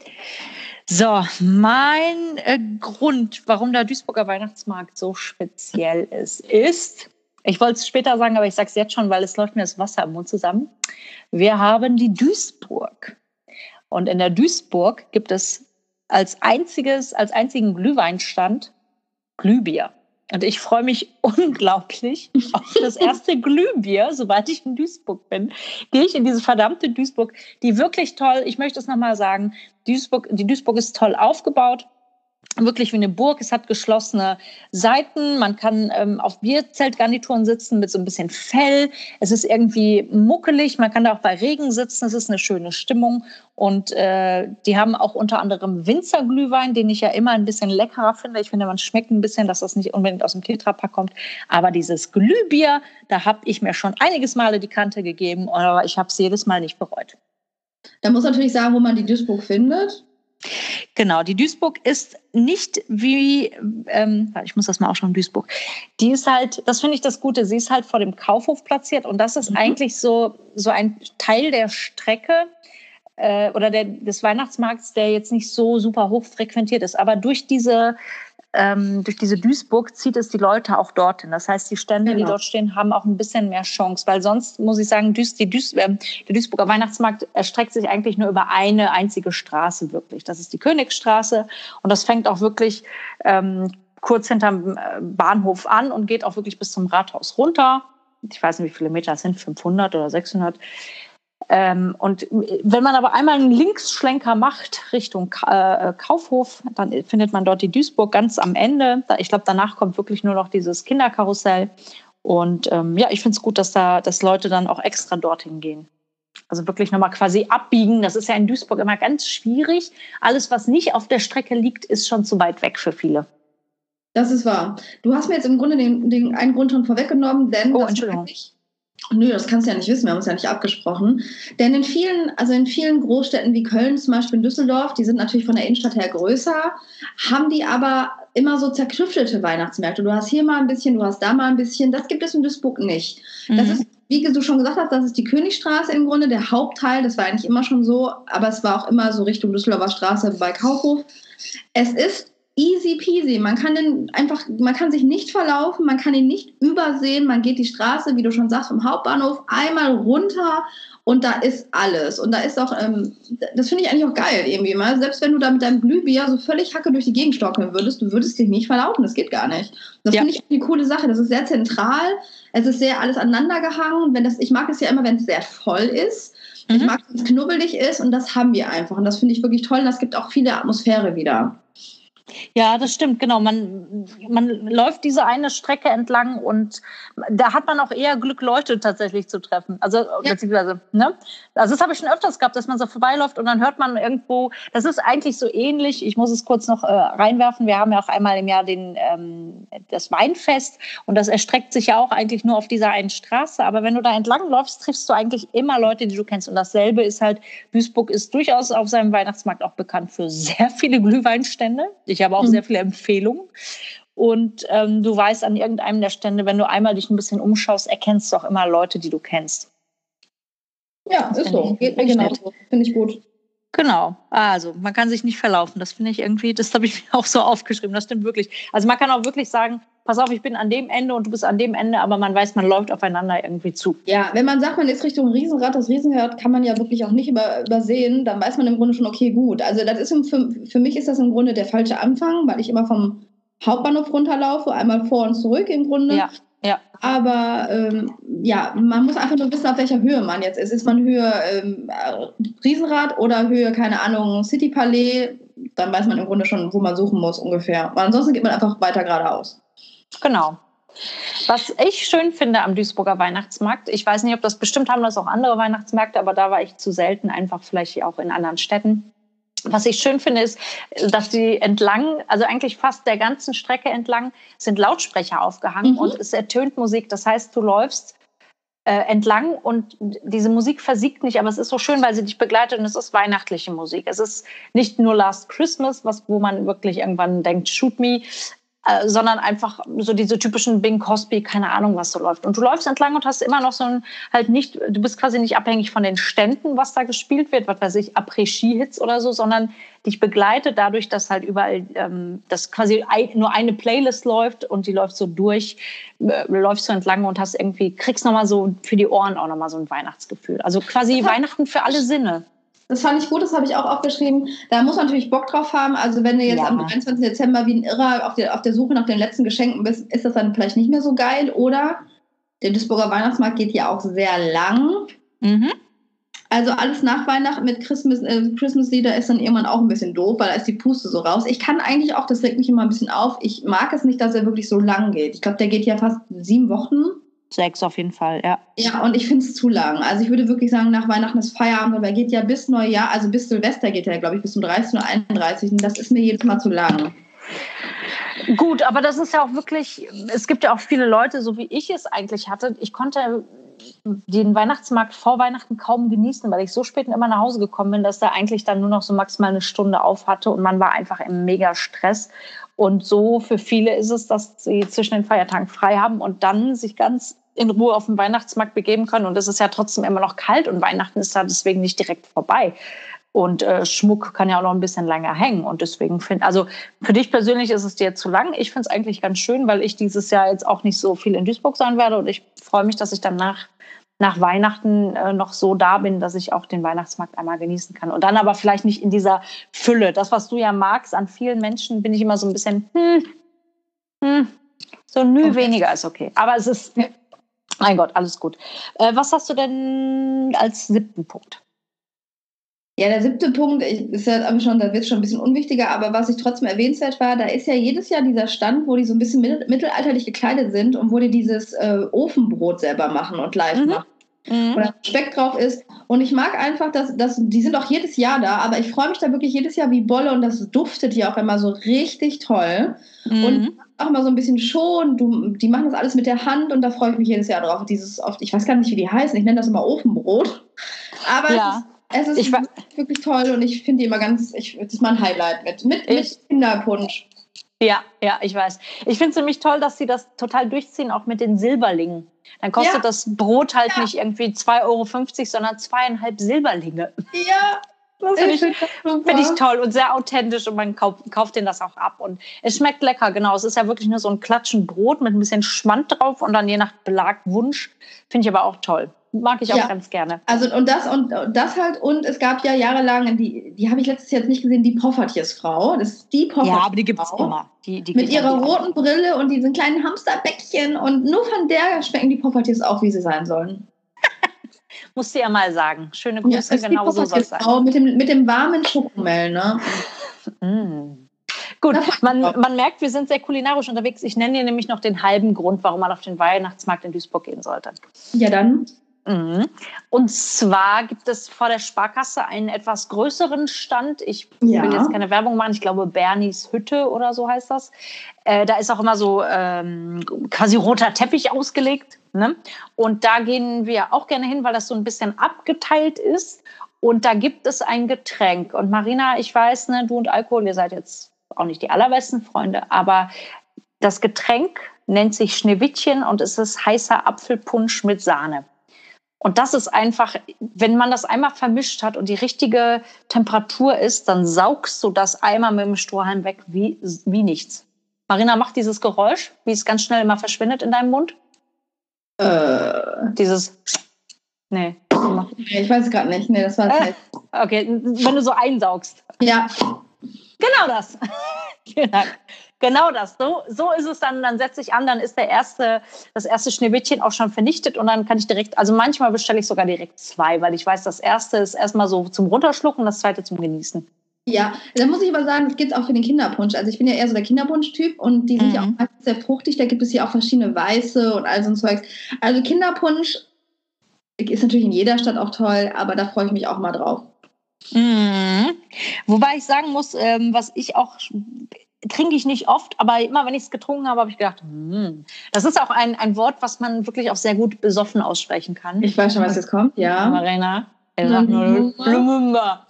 So, mein äh, Grund, warum der Duisburger Weihnachtsmarkt so speziell ist, ist, ich wollte es später sagen, aber ich sage es jetzt schon, weil es läuft mir das Wasser im Mund zusammen. Wir haben die Duisburg. Und in der Duisburg gibt es als einziges, als einzigen Glühweinstand Glühbier. Und ich freue mich unglaublich auf das erste Glühbier, sobald ich in Duisburg bin. Gehe ich in diese verdammte Duisburg, die wirklich toll, ich möchte es nochmal sagen, Duisburg, die Duisburg ist toll aufgebaut. Wirklich wie eine Burg. Es hat geschlossene Seiten. Man kann ähm, auf Bierzeltgarnituren sitzen mit so ein bisschen Fell. Es ist irgendwie muckelig. Man kann da auch bei Regen sitzen. Es ist eine schöne Stimmung. Und äh, die haben auch unter anderem Winzerglühwein, den ich ja immer ein bisschen leckerer finde. Ich finde, man schmeckt ein bisschen, dass das nicht unbedingt aus dem Tetrapack kommt. Aber dieses Glühbier, da habe ich mir schon einiges Male die Kante gegeben. Aber ich habe es jedes Mal nicht bereut. Da muss natürlich sagen, wo man die Duisburg findet. Genau, die Duisburg ist nicht wie, ähm, ich muss das mal aufschauen, Duisburg, die ist halt, das finde ich das Gute, sie ist halt vor dem Kaufhof platziert und das ist mhm. eigentlich so, so ein Teil der Strecke äh, oder der, des Weihnachtsmarkts, der jetzt nicht so super hoch frequentiert ist, aber durch diese Ähm, durch diese Duisburg zieht es die Leute auch dorthin. Das heißt, die Stände, genau. die dort stehen, haben auch ein bisschen mehr Chance, weil sonst muss ich sagen, Duis, die Duis, äh, der Duisburger Weihnachtsmarkt erstreckt sich eigentlich nur über eine einzige Straße wirklich. Das ist die Königsstraße und das fängt auch wirklich ähm, kurz hinterm Bahnhof an und geht auch wirklich bis zum Rathaus runter. Ich weiß nicht, wie viele Meter es sind, fünfhundert oder sechshundert. Ähm, und wenn man aber einmal einen Linksschlenker macht Richtung äh, Kaufhof, dann findet man dort die Duisburg ganz am Ende. Ich glaube, danach kommt wirklich nur noch dieses Kinderkarussell. Und ähm, ja, ich finde es gut, dass da, dass Leute dann auch extra dorthin gehen. Also wirklich nochmal quasi abbiegen. Das ist ja in Duisburg immer ganz schwierig. Alles, was nicht auf der Strecke liegt, ist schon zu weit weg für viele. Das ist wahr. Du hast mir jetzt im Grunde den, den einen Grund schon vorweggenommen, denn oh, das Entschuldigung. Nö, das kannst du ja nicht wissen, wir haben uns ja nicht abgesprochen. Denn in vielen, also in vielen Großstädten wie Köln, zum Beispiel in Düsseldorf, die sind natürlich von der Innenstadt her größer, haben die aber immer so zerklüftelte Weihnachtsmärkte. Du hast hier mal ein bisschen, du hast da mal ein bisschen. Das gibt es in Duisburg nicht. Mhm. Das ist, wie du schon gesagt hast, das ist die Königstraße im Grunde, der Hauptteil. Das war eigentlich immer schon so, aber es war auch immer so Richtung Düsseldorfer Straße bei Kaufhof. Es ist easy peasy. Man kann den einfach, man kann sich nicht verlaufen, man kann ihn nicht übersehen. Man geht die Straße, wie du schon sagst, vom Hauptbahnhof einmal runter und da ist alles. Und da ist auch, ähm, das finde ich eigentlich auch geil irgendwie mal. Selbst wenn du da mit deinem Glühbier so völlig Hacke durch die Gegend stockeln würdest, du würdest dich nicht verlaufen. Das geht gar nicht. Das ja. finde ich eine coole Sache. Das ist sehr zentral. Es ist sehr alles aneinander gehangen. Wenn das, ich mag es ja immer, wenn es sehr voll ist. Mhm. Ich mag, wenn es knubbelig ist und das haben wir einfach. Und das finde ich wirklich toll. Und das gibt auch viele Atmosphäre wieder. Ja, das stimmt, genau. Man, man läuft diese eine Strecke entlang und da hat man auch eher Glück, Leute tatsächlich zu treffen. Also, ja. beziehungsweise, ne? Also, das habe ich schon öfters gehabt, dass man so vorbeiläuft und dann hört man irgendwo, das ist eigentlich so ähnlich. Ich muss es kurz noch äh, reinwerfen. Wir haben ja auch einmal im Jahr den, ähm, das Weinfest und das erstreckt sich ja auch eigentlich nur auf dieser einen Straße. Aber wenn du da entlang läufst, triffst du eigentlich immer Leute, die du kennst. Und dasselbe ist halt, Duisburg ist durchaus auf seinem Weihnachtsmarkt auch bekannt für sehr viele Glühweinstände. Ich habe auch mhm. sehr viele Empfehlungen. Und ähm, du weißt an irgendeinem der Stände, wenn du einmal dich ein bisschen umschaust, erkennst du auch immer Leute, die du kennst. Ja, das ist so. Geht mir genauso. Finde ich gut. Genau, also man kann sich nicht verlaufen. Das finde ich irgendwie, das habe ich mir auch so aufgeschrieben, das stimmt wirklich. Also man kann auch wirklich sagen, pass auf, ich bin an dem Ende und du bist an dem Ende, aber man weiß, man läuft aufeinander irgendwie zu. Ja, wenn man sagt, man ist Richtung Riesenrad, das Riesenrad kann man ja wirklich auch nicht über, übersehen, dann weiß man im Grunde schon, okay, gut. Also das ist im, für, für mich ist das im Grunde der falsche Anfang, weil ich immer vom Hauptbahnhof runterlaufe, einmal vor und zurück im Grunde. Ja, ja. Aber ähm, ja, man muss einfach nur wissen, auf welcher Höhe man jetzt ist. Ist man Höhe ähm, Riesenrad oder Höhe, keine Ahnung, City Palais, dann weiß man im Grunde schon, wo man suchen muss ungefähr. Aber ansonsten geht man einfach weiter geradeaus. Genau. Was ich schön finde am Duisburger Weihnachtsmarkt, ich weiß nicht, ob das, bestimmt haben das auch andere Weihnachtsmärkte, aber da war ich zu selten, einfach vielleicht auch in anderen Städten. Was ich schön finde, ist, dass die entlang, also eigentlich fast der ganzen Strecke entlang, sind Lautsprecher aufgehangen, mhm, und es ertönt Musik. Das heißt, du läufst äh, entlang und diese Musik versiegt nicht, aber es ist so schön, weil sie dich begleitet und es ist weihnachtliche Musik. Es ist nicht nur Last Christmas, was, wo man wirklich irgendwann denkt, shoot me, Äh, sondern einfach so diese typischen Bing Crosby, keine Ahnung, was so läuft. Und du läufst entlang und hast immer noch so ein, halt nicht, du bist quasi nicht abhängig von den Ständen, was da gespielt wird, was weiß ich, Après-Ski-Hits oder so, sondern dich begleitet dadurch, dass halt überall, ähm, dass quasi ein, nur eine Playlist läuft und die läuft so durch, äh, läufst du entlang und hast irgendwie, kriegst nochmal so für die Ohren auch nochmal so ein Weihnachtsgefühl. Also quasi Weihnachten für alle Sinne. Das fand ich gut, das habe ich auch aufgeschrieben. Da muss man natürlich Bock drauf haben. Also wenn du jetzt ja. am dreiundzwanzigsten Dezember wie ein Irrer auf der, auf der Suche nach den letzten Geschenken bist, ist das dann vielleicht nicht mehr so geil. Oder der Duisburger Weihnachtsmarkt geht ja auch sehr lang. Mhm. Also alles nach Weihnachten mit Christmas, äh, Christmas-Lieder ist dann irgendwann auch ein bisschen doof, weil da ist die Puste so raus. Ich kann eigentlich auch, das regt mich immer ein bisschen auf, ich mag es nicht, dass er wirklich so lang geht. Ich glaube, der geht ja fast sieben Wochen. Sechs auf jeden Fall, ja. Ja, und ich finde es zu lang. Also ich würde wirklich sagen, nach Weihnachten ist Feierabend, aber er geht ja bis Neujahr, also bis Silvester geht er, glaube ich, bis zum dreißigsten oder einunddreißigsten Das ist mir jedes Mal zu lang. Gut, aber das ist ja auch wirklich, es gibt ja auch viele Leute, so wie ich es eigentlich hatte. Ich konnte den Weihnachtsmarkt vor Weihnachten kaum genießen, weil ich so spät immer nach Hause gekommen bin, dass der eigentlich dann nur noch so maximal eine Stunde auf hatte und man war einfach im mega Stress. Und so für viele ist es, dass sie zwischen den Feiertagen frei haben und dann sich ganz in Ruhe auf den Weihnachtsmarkt begeben können. Und es ist ja trotzdem immer noch kalt und Weihnachten ist da deswegen nicht direkt vorbei. Und äh, Schmuck kann ja auch noch ein bisschen länger hängen. Und deswegen finde, also für dich persönlich ist es dir zu lang. Ich finde es eigentlich ganz schön, weil ich dieses Jahr jetzt auch nicht so viel in Duisburg sein werde. Und ich freue mich, dass ich dann nach, nach Weihnachten äh, noch so da bin, dass ich auch den Weihnachtsmarkt einmal genießen kann. Und dann aber vielleicht nicht in dieser Fülle. Das, was du ja magst, an vielen Menschen bin ich immer so ein bisschen, hm, hm, so ein Mühe okay. weniger ist okay. Aber es ist, mein Gott, alles gut. Äh, was hast du denn als siebten Punkt? Ja, der siebte Punkt ist ja aber schon, da wird es schon ein bisschen unwichtiger, aber was ich trotzdem erwähnenswert war, da ist ja jedes Jahr dieser Stand, wo die so ein bisschen mittelalterlich gekleidet sind und wo die dieses äh, Ofenbrot selber machen und live mhm. machen. Mhm. Wo da Speck drauf ist. Und ich mag einfach, dass, dass die sind auch jedes Jahr da, aber ich freue mich da wirklich jedes Jahr wie Bolle und das duftet hier auch immer so richtig toll. Mhm. Und auch immer so ein bisschen schon, du, die machen das alles mit der Hand und da freue ich mich jedes Jahr drauf. Dieses oft, ich weiß gar nicht, wie die heißen, ich nenne das immer Ofenbrot. Aber ja. es ist, es ist war, wirklich toll und ich finde die immer ganz, ich, das ist mein Highlight mit, mit, ich, mit Kinderpunsch. Ja, ja, ich weiß. Ich finde es nämlich toll, dass sie das total durchziehen, auch mit den Silberlingen. Dann kostet ja. das Brot halt ja. nicht irgendwie zwei Euro fünfzig, sondern zweieinhalb Silberlinge. Ja, das finde ich, find ich toll und sehr authentisch und man kauft, kauft denen das auch ab. Und es schmeckt lecker, genau. Es ist ja wirklich nur so ein Klatschen Brot mit ein bisschen Schmand drauf und dann je nach Belagwunsch. Finde ich aber auch toll. Mag ich auch ja. ganz gerne. Also und das und das halt und es gab ja jahrelang, die, die habe ich letztes Jahr jetzt nicht gesehen, die Poffertiersfrau. Das ist die Poffertiersfrau. Ja, aber die gibt es immer. Die, die mit ihrer roten Brille und diesen kleinen Hamsterbäckchen und nur von der schmecken die Poffertiers auch, wie sie sein sollen. Musst du ja mal sagen. Schöne Grüße, ja, genau so soll es sein. Mit dem, mit dem warmen Schokomel, ne? Mm. Gut, man, man merkt, wir sind sehr kulinarisch unterwegs. Ich nenne dir nämlich noch den halben Grund, warum man auf den Weihnachtsmarkt in Duisburg gehen sollte. Ja, dann. Und zwar gibt es vor der Sparkasse einen etwas größeren Stand. Ich ja. will jetzt keine Werbung machen. Ich glaube, Bernies Hütte oder so heißt das. Äh, da ist auch immer so ähm, quasi roter Teppich ausgelegt. Ne? Und da gehen wir auch gerne hin, weil das so ein bisschen abgeteilt ist. Und da gibt es ein Getränk. Und Marina, ich weiß, ne, du und Alkohol, ihr seid jetzt auch nicht die allerbesten Freunde, aber das Getränk nennt sich Schneewittchen und es ist heißer Apfelpunsch mit Sahne. Und das ist einfach, wenn man das einmal vermischt hat und die richtige Temperatur ist, dann saugst du das einmal mit dem Strohhalm weg wie, wie nichts. Marina, mach dieses Geräusch, wie es ganz schnell immer verschwindet in deinem Mund. Äh. Dieses, nee. nee ich weiß es gerade nicht. Nee, das war es äh, nicht. Okay, wenn du so einsaugst. Ja. Genau das. genau. Genau das. So, so ist es dann. Dann setze ich an, dann ist der erste, das erste Schneewittchen auch schon vernichtet und dann kann ich direkt, also manchmal bestelle ich sogar direkt zwei, weil ich weiß, das erste ist erstmal so zum Runterschlucken, das zweite zum Genießen. Ja, da muss ich aber sagen, das gibt es auch für den Kinderpunsch. Also ich bin ja eher so der Kinderpunsch-Typ und die sind mhm. ja auch meistens sehr fruchtig. Da gibt es ja auch verschiedene Weiße und all so ein Zeugs. Also Kinderpunsch ist natürlich in jeder Stadt auch toll, aber da freue ich mich auch mal drauf. Mhm. Wobei ich sagen muss, ähm, was ich auch trinke ich nicht oft, aber immer wenn ich es getrunken habe, habe ich gedacht, hm. Das ist auch ein, ein Wort, was man wirklich auch sehr gut besoffen aussprechen kann. Ich weiß schon, was jetzt kommt, ja. Marina, er sagt nur Lumumba.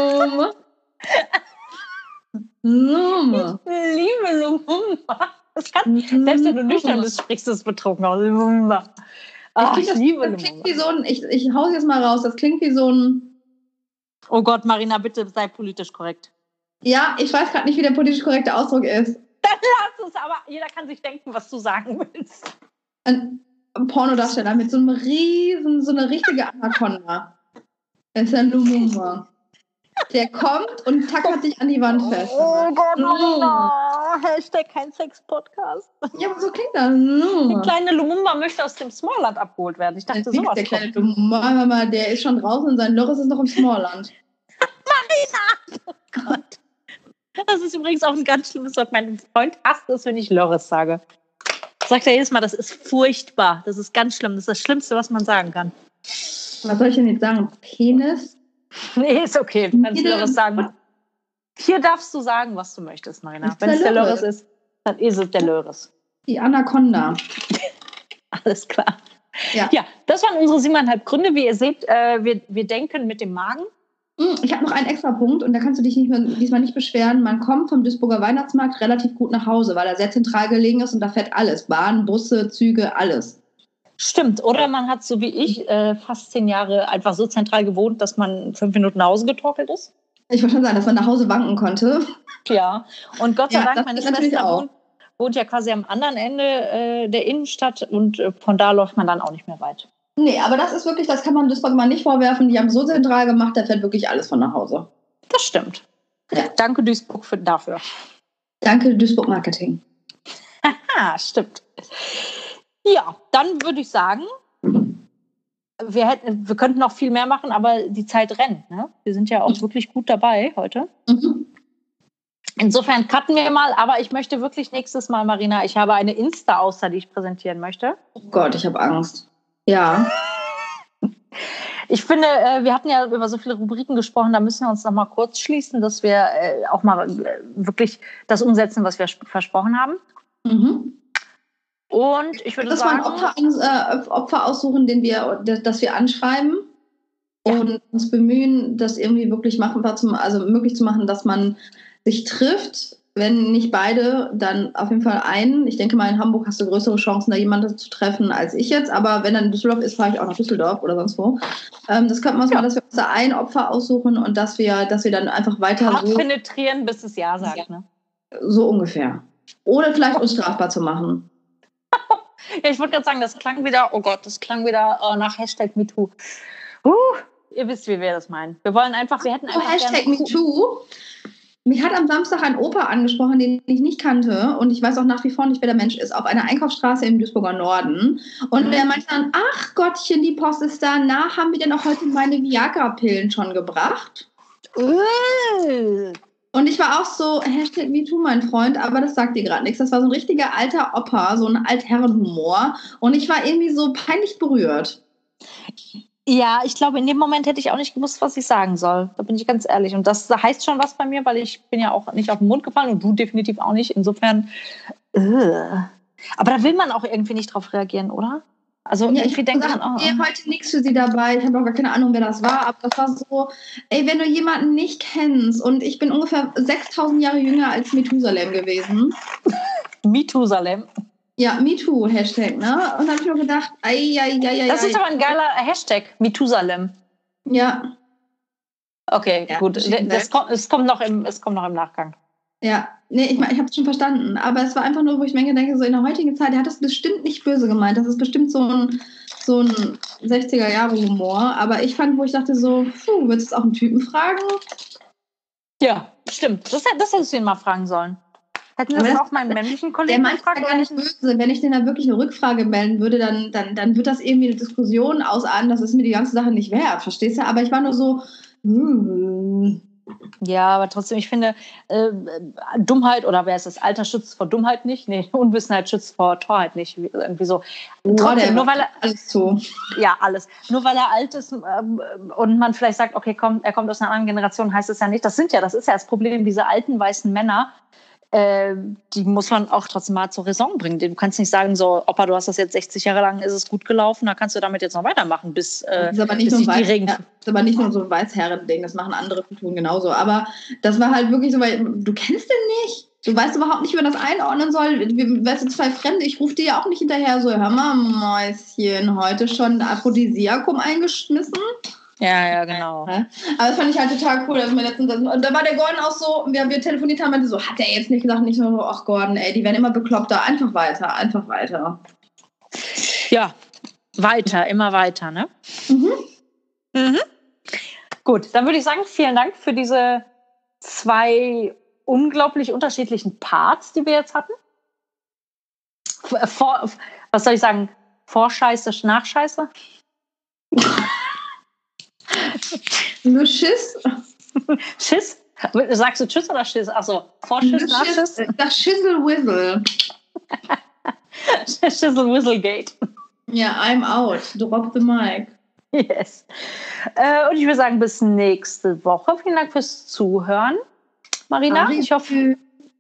Lumumba. Ich liebe Lumumba. Das kann, selbst wenn du nüchtern bist, sprichst du es betrunken aus. Lumumba. Ach, ich, ich liebe das, das klingt wie so ein, ich, ich hau jetzt mal raus, das klingt wie so ein... Oh Gott, Marina, bitte sei politisch korrekt. Ja, ich weiß gerade nicht, wie der politisch korrekte Ausdruck ist. Dann lass es, aber jeder kann sich denken, was du sagen willst. Ein Pornodarsteller mit so einem riesen, so eine richtige Anaconda. Das ist ein Lumumba. Der kommt und tackert dich an die Wand fest. Oh Gott, Lumumba. Hashtag kein Sex-Podcast. Ja, aber so klingt das. Lumumba. Der kleine Lumumba möchte aus dem Smallland abgeholt werden. Ich dachte, der sowas Der kleine Lumumba, der ist schon draußen und sein Loris ist noch im Smallland. Marina! Oh Gott. Das ist übrigens auch ein ganz schlimmes Wort. Mein Freund hasst es, wenn ich Loris sage. Sagt er jedes Mal, das ist furchtbar. Das ist ganz schlimm. Das ist das Schlimmste, was man sagen kann. Was soll ich denn jetzt sagen? Penis? Nee, ist okay. Du kannst Loris sagen. Hier darfst du sagen, was du möchtest, Marina. Wenn es der Loris ist, dann ist es der Loris. Die Anaconda. Alles klar. Ja. ja, das waren unsere siebeneinhalb Gründe. Wie ihr seht, äh, wir, wir denken mit dem Magen. Ich habe noch einen extra Punkt und da kannst du dich nicht mehr, diesmal nicht beschweren. Man kommt vom Duisburger Weihnachtsmarkt relativ gut nach Hause, weil er sehr zentral gelegen ist und da fährt alles. Bahn, Busse, Züge, alles. Stimmt. Oder man hat, so wie ich, äh, fast zehn Jahre einfach so zentral gewohnt, dass man fünf Minuten nach Hause getorkelt ist. Ich wollte schon sagen, dass man nach Hause wanken konnte. Ja, und Gott sei ja, Dank, meine Schwester wohnt, wohnt ja quasi am anderen Ende äh, der Innenstadt und äh, von da läuft man dann auch nicht mehr weit. Nee, aber das ist wirklich, das kann man Duisburg mal nicht vorwerfen. Die haben so zentral gemacht, da fährt wirklich alles von nach Hause. Das stimmt. Ja. Danke Duisburg für, dafür. Danke Duisburg Marketing. Haha, stimmt. Ja, dann würde ich sagen, wir, hätten, wir könnten noch viel mehr machen, aber die Zeit rennt. Ne? Wir sind ja auch mhm. wirklich gut dabei heute. Mhm. Insofern cutten wir mal, aber ich möchte wirklich nächstes Mal, Marina, ich habe eine Insta-Auster, die ich präsentieren möchte. Oh Gott, ich habe Angst. Ja. Ich finde, wir hatten ja über so viele Rubriken gesprochen, da müssen wir uns noch mal kurz schließen, dass wir auch mal wirklich das umsetzen, was wir versprochen haben. Mhm. Und ich würde das sagen... Das war ein Opfer, äh, Opfer aussuchen, den wir, das wir anschreiben ja. und uns bemühen, das irgendwie wirklich machbar zu, also möglich zu machen, dass man sich trifft. Wenn nicht beide, dann auf jeden Fall einen. Ich denke mal, in Hamburg hast du größere Chancen, da jemanden zu treffen als ich jetzt. Aber wenn dann in Düsseldorf ist, fahre ich auch nach Düsseldorf oder sonst wo. Ähm, das könnte man ja. mal, dass wir uns da ein Opfer aussuchen und dass wir, dass wir dann einfach weiter Hart so... penetrieren, bis es Ja sagt, ja. ne? So ungefähr. Oder vielleicht unstrafbar zu machen. Ja, ich wollte gerade sagen, das klang wieder, oh Gott, das klang wieder oh, nach Hashtag MeToo. Uh, ihr wisst, wie wir das meinen. Wir wollen einfach, wir hätten einfach... Oh, Hashtag MeToo. Mich hat am Samstag ein Opa angesprochen, den ich nicht kannte und ich weiß auch nach wie vor nicht, wer der Mensch ist, auf einer Einkaufsstraße im Duisburger Norden. Und der meinte dann, ach Gottchen, die Post ist da, na, haben wir denn auch heute meine Viagra-Pillen schon gebracht? Uh. Und ich war auch so, Hashtag MeToo, mein Freund, aber das sagt dir gerade nichts. Das war so ein richtiger alter Opa, so ein Altherrenhumor und ich war irgendwie so peinlich berührt. Ja, ich glaube, in dem Moment hätte ich auch nicht gewusst, was ich sagen soll. Da bin ich ganz ehrlich. Und das heißt schon was bei mir, weil ich bin ja auch nicht auf den Mund gefallen und du definitiv auch nicht. Insofern, äh. aber da will man auch irgendwie nicht drauf reagieren, oder? Also ja, irgendwie ich denkt gesagt, man, oh, ich habe heute nichts für sie dabei. Ich habe auch gar keine Ahnung, wer das war. Aber das war so, ey, wenn du jemanden nicht kennst und ich bin ungefähr sechstausend Jahre jünger als Methusalem gewesen. Methusalem? Ja, MeToo-Hashtag, ne? Und da habe ich nur gedacht, ei, ei, ei, ei, Das ist ei. aber ein geiler Hashtag, Methusalem. Ja. Okay, Ja, gut. Das kommt, es, kommt noch im, es kommt noch im Nachgang. Ja, nee, ich, mein, ich habe es schon verstanden. Aber es war einfach nur, wo ich mir denke, so in der heutigen Zeit, der hat das bestimmt nicht böse gemeint. Das ist bestimmt so ein, so ein sechziger-Jahre-Humor. Aber ich fand, wo ich dachte so, puh, würdest du auch einen Typen fragen? Ja, stimmt. Das, das hättest du ihn mal fragen sollen. Hätten das, das auch meinen männlichen Kollegen der gefragt? Der meint gar nicht böse. Wenn ich den da wirklich eine Rückfrage melden würde, dann, dann, dann wird das irgendwie eine Diskussion ausarten. Das ist mir die ganze Sache nicht wert, verstehst du? Aber ich war nur so, hm. Ja, aber trotzdem, ich finde, äh, Dummheit, oder wer ist das? Alter schützt vor Dummheit nicht? Nee, Unwissenheit schützt vor Torheit nicht. Irgendwie so. Oh, trotzdem, nur weil er, alles so. Ja, alles. Nur weil er alt ist ähm, und man vielleicht sagt, okay, komm, er kommt aus einer anderen Generation, heißt es ja nicht. Das sind ja, das ist ja das Problem, diese alten weißen Männer, äh, die muss man auch trotzdem mal zur Raison bringen. Du kannst nicht sagen, so, Opa, du hast das jetzt sechzig Jahre lang, ist es gut gelaufen, da kannst du damit jetzt noch weitermachen, bis, äh, das ist aber nicht bis nur ein sich die Regen... Ja, das ist aber nicht nur so ein Weißherren-Ding, das machen andere Kulturen genauso. Aber das war halt wirklich so, weil du kennst den nicht. Du weißt überhaupt nicht, wie man das einordnen soll. Wir weißt du, zwei Fremde, ich rufe dir ja auch nicht hinterher so, hör mal, Mäuschen, heute schon Aphrodisiakum eingeschmissen. Ja, ja, genau. Ja, aber das fand ich halt total cool. Also letztens, und da war der Gordon auch so, wir, wir telefoniert haben, meinte so, hat er jetzt nicht gesagt, nicht nur so, ach Gordon, ey, die werden immer bekloppter, einfach weiter, einfach weiter. Ja, weiter, immer weiter, ne? Mhm. Mhm. Gut, dann würde ich sagen, vielen Dank für diese zwei unglaublich unterschiedlichen Parts, die wir jetzt hatten. Vor, was soll ich sagen? Vorscheiße, Nachscheiße? Nur Schiss? Schiss? Sagst du Tschüss oder Schiss? Achso, Vorschiss, Nachschiss? Das Schissel-Whistle. Schissel-Whistlegate. Ja, I'm out. Drop the mic. Yes. Äh, und ich würde sagen, bis nächste Woche. Vielen Dank fürs Zuhören. Marina, Ari, ich hoffe...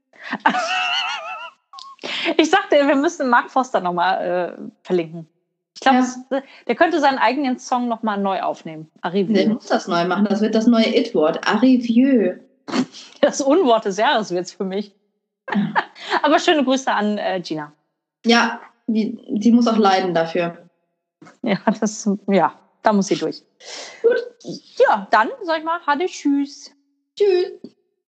Ich sagte, wir müssen Mark Foster nochmal äh, verlinken. Ich glaube, ja. Der könnte seinen eigenen Song nochmal neu aufnehmen. Arrivieux. Der muss das neu machen. Das wird das neue It-Wort. Arrivieux. Das Unwort des Jahres wird es für mich. Aber schöne Grüße an äh, Gina. Ja, die, die muss auch leiden dafür. Ja, das, ja, da muss sie durch. Gut. Ja, dann sag ich mal, hatte tschüss. Tschüss.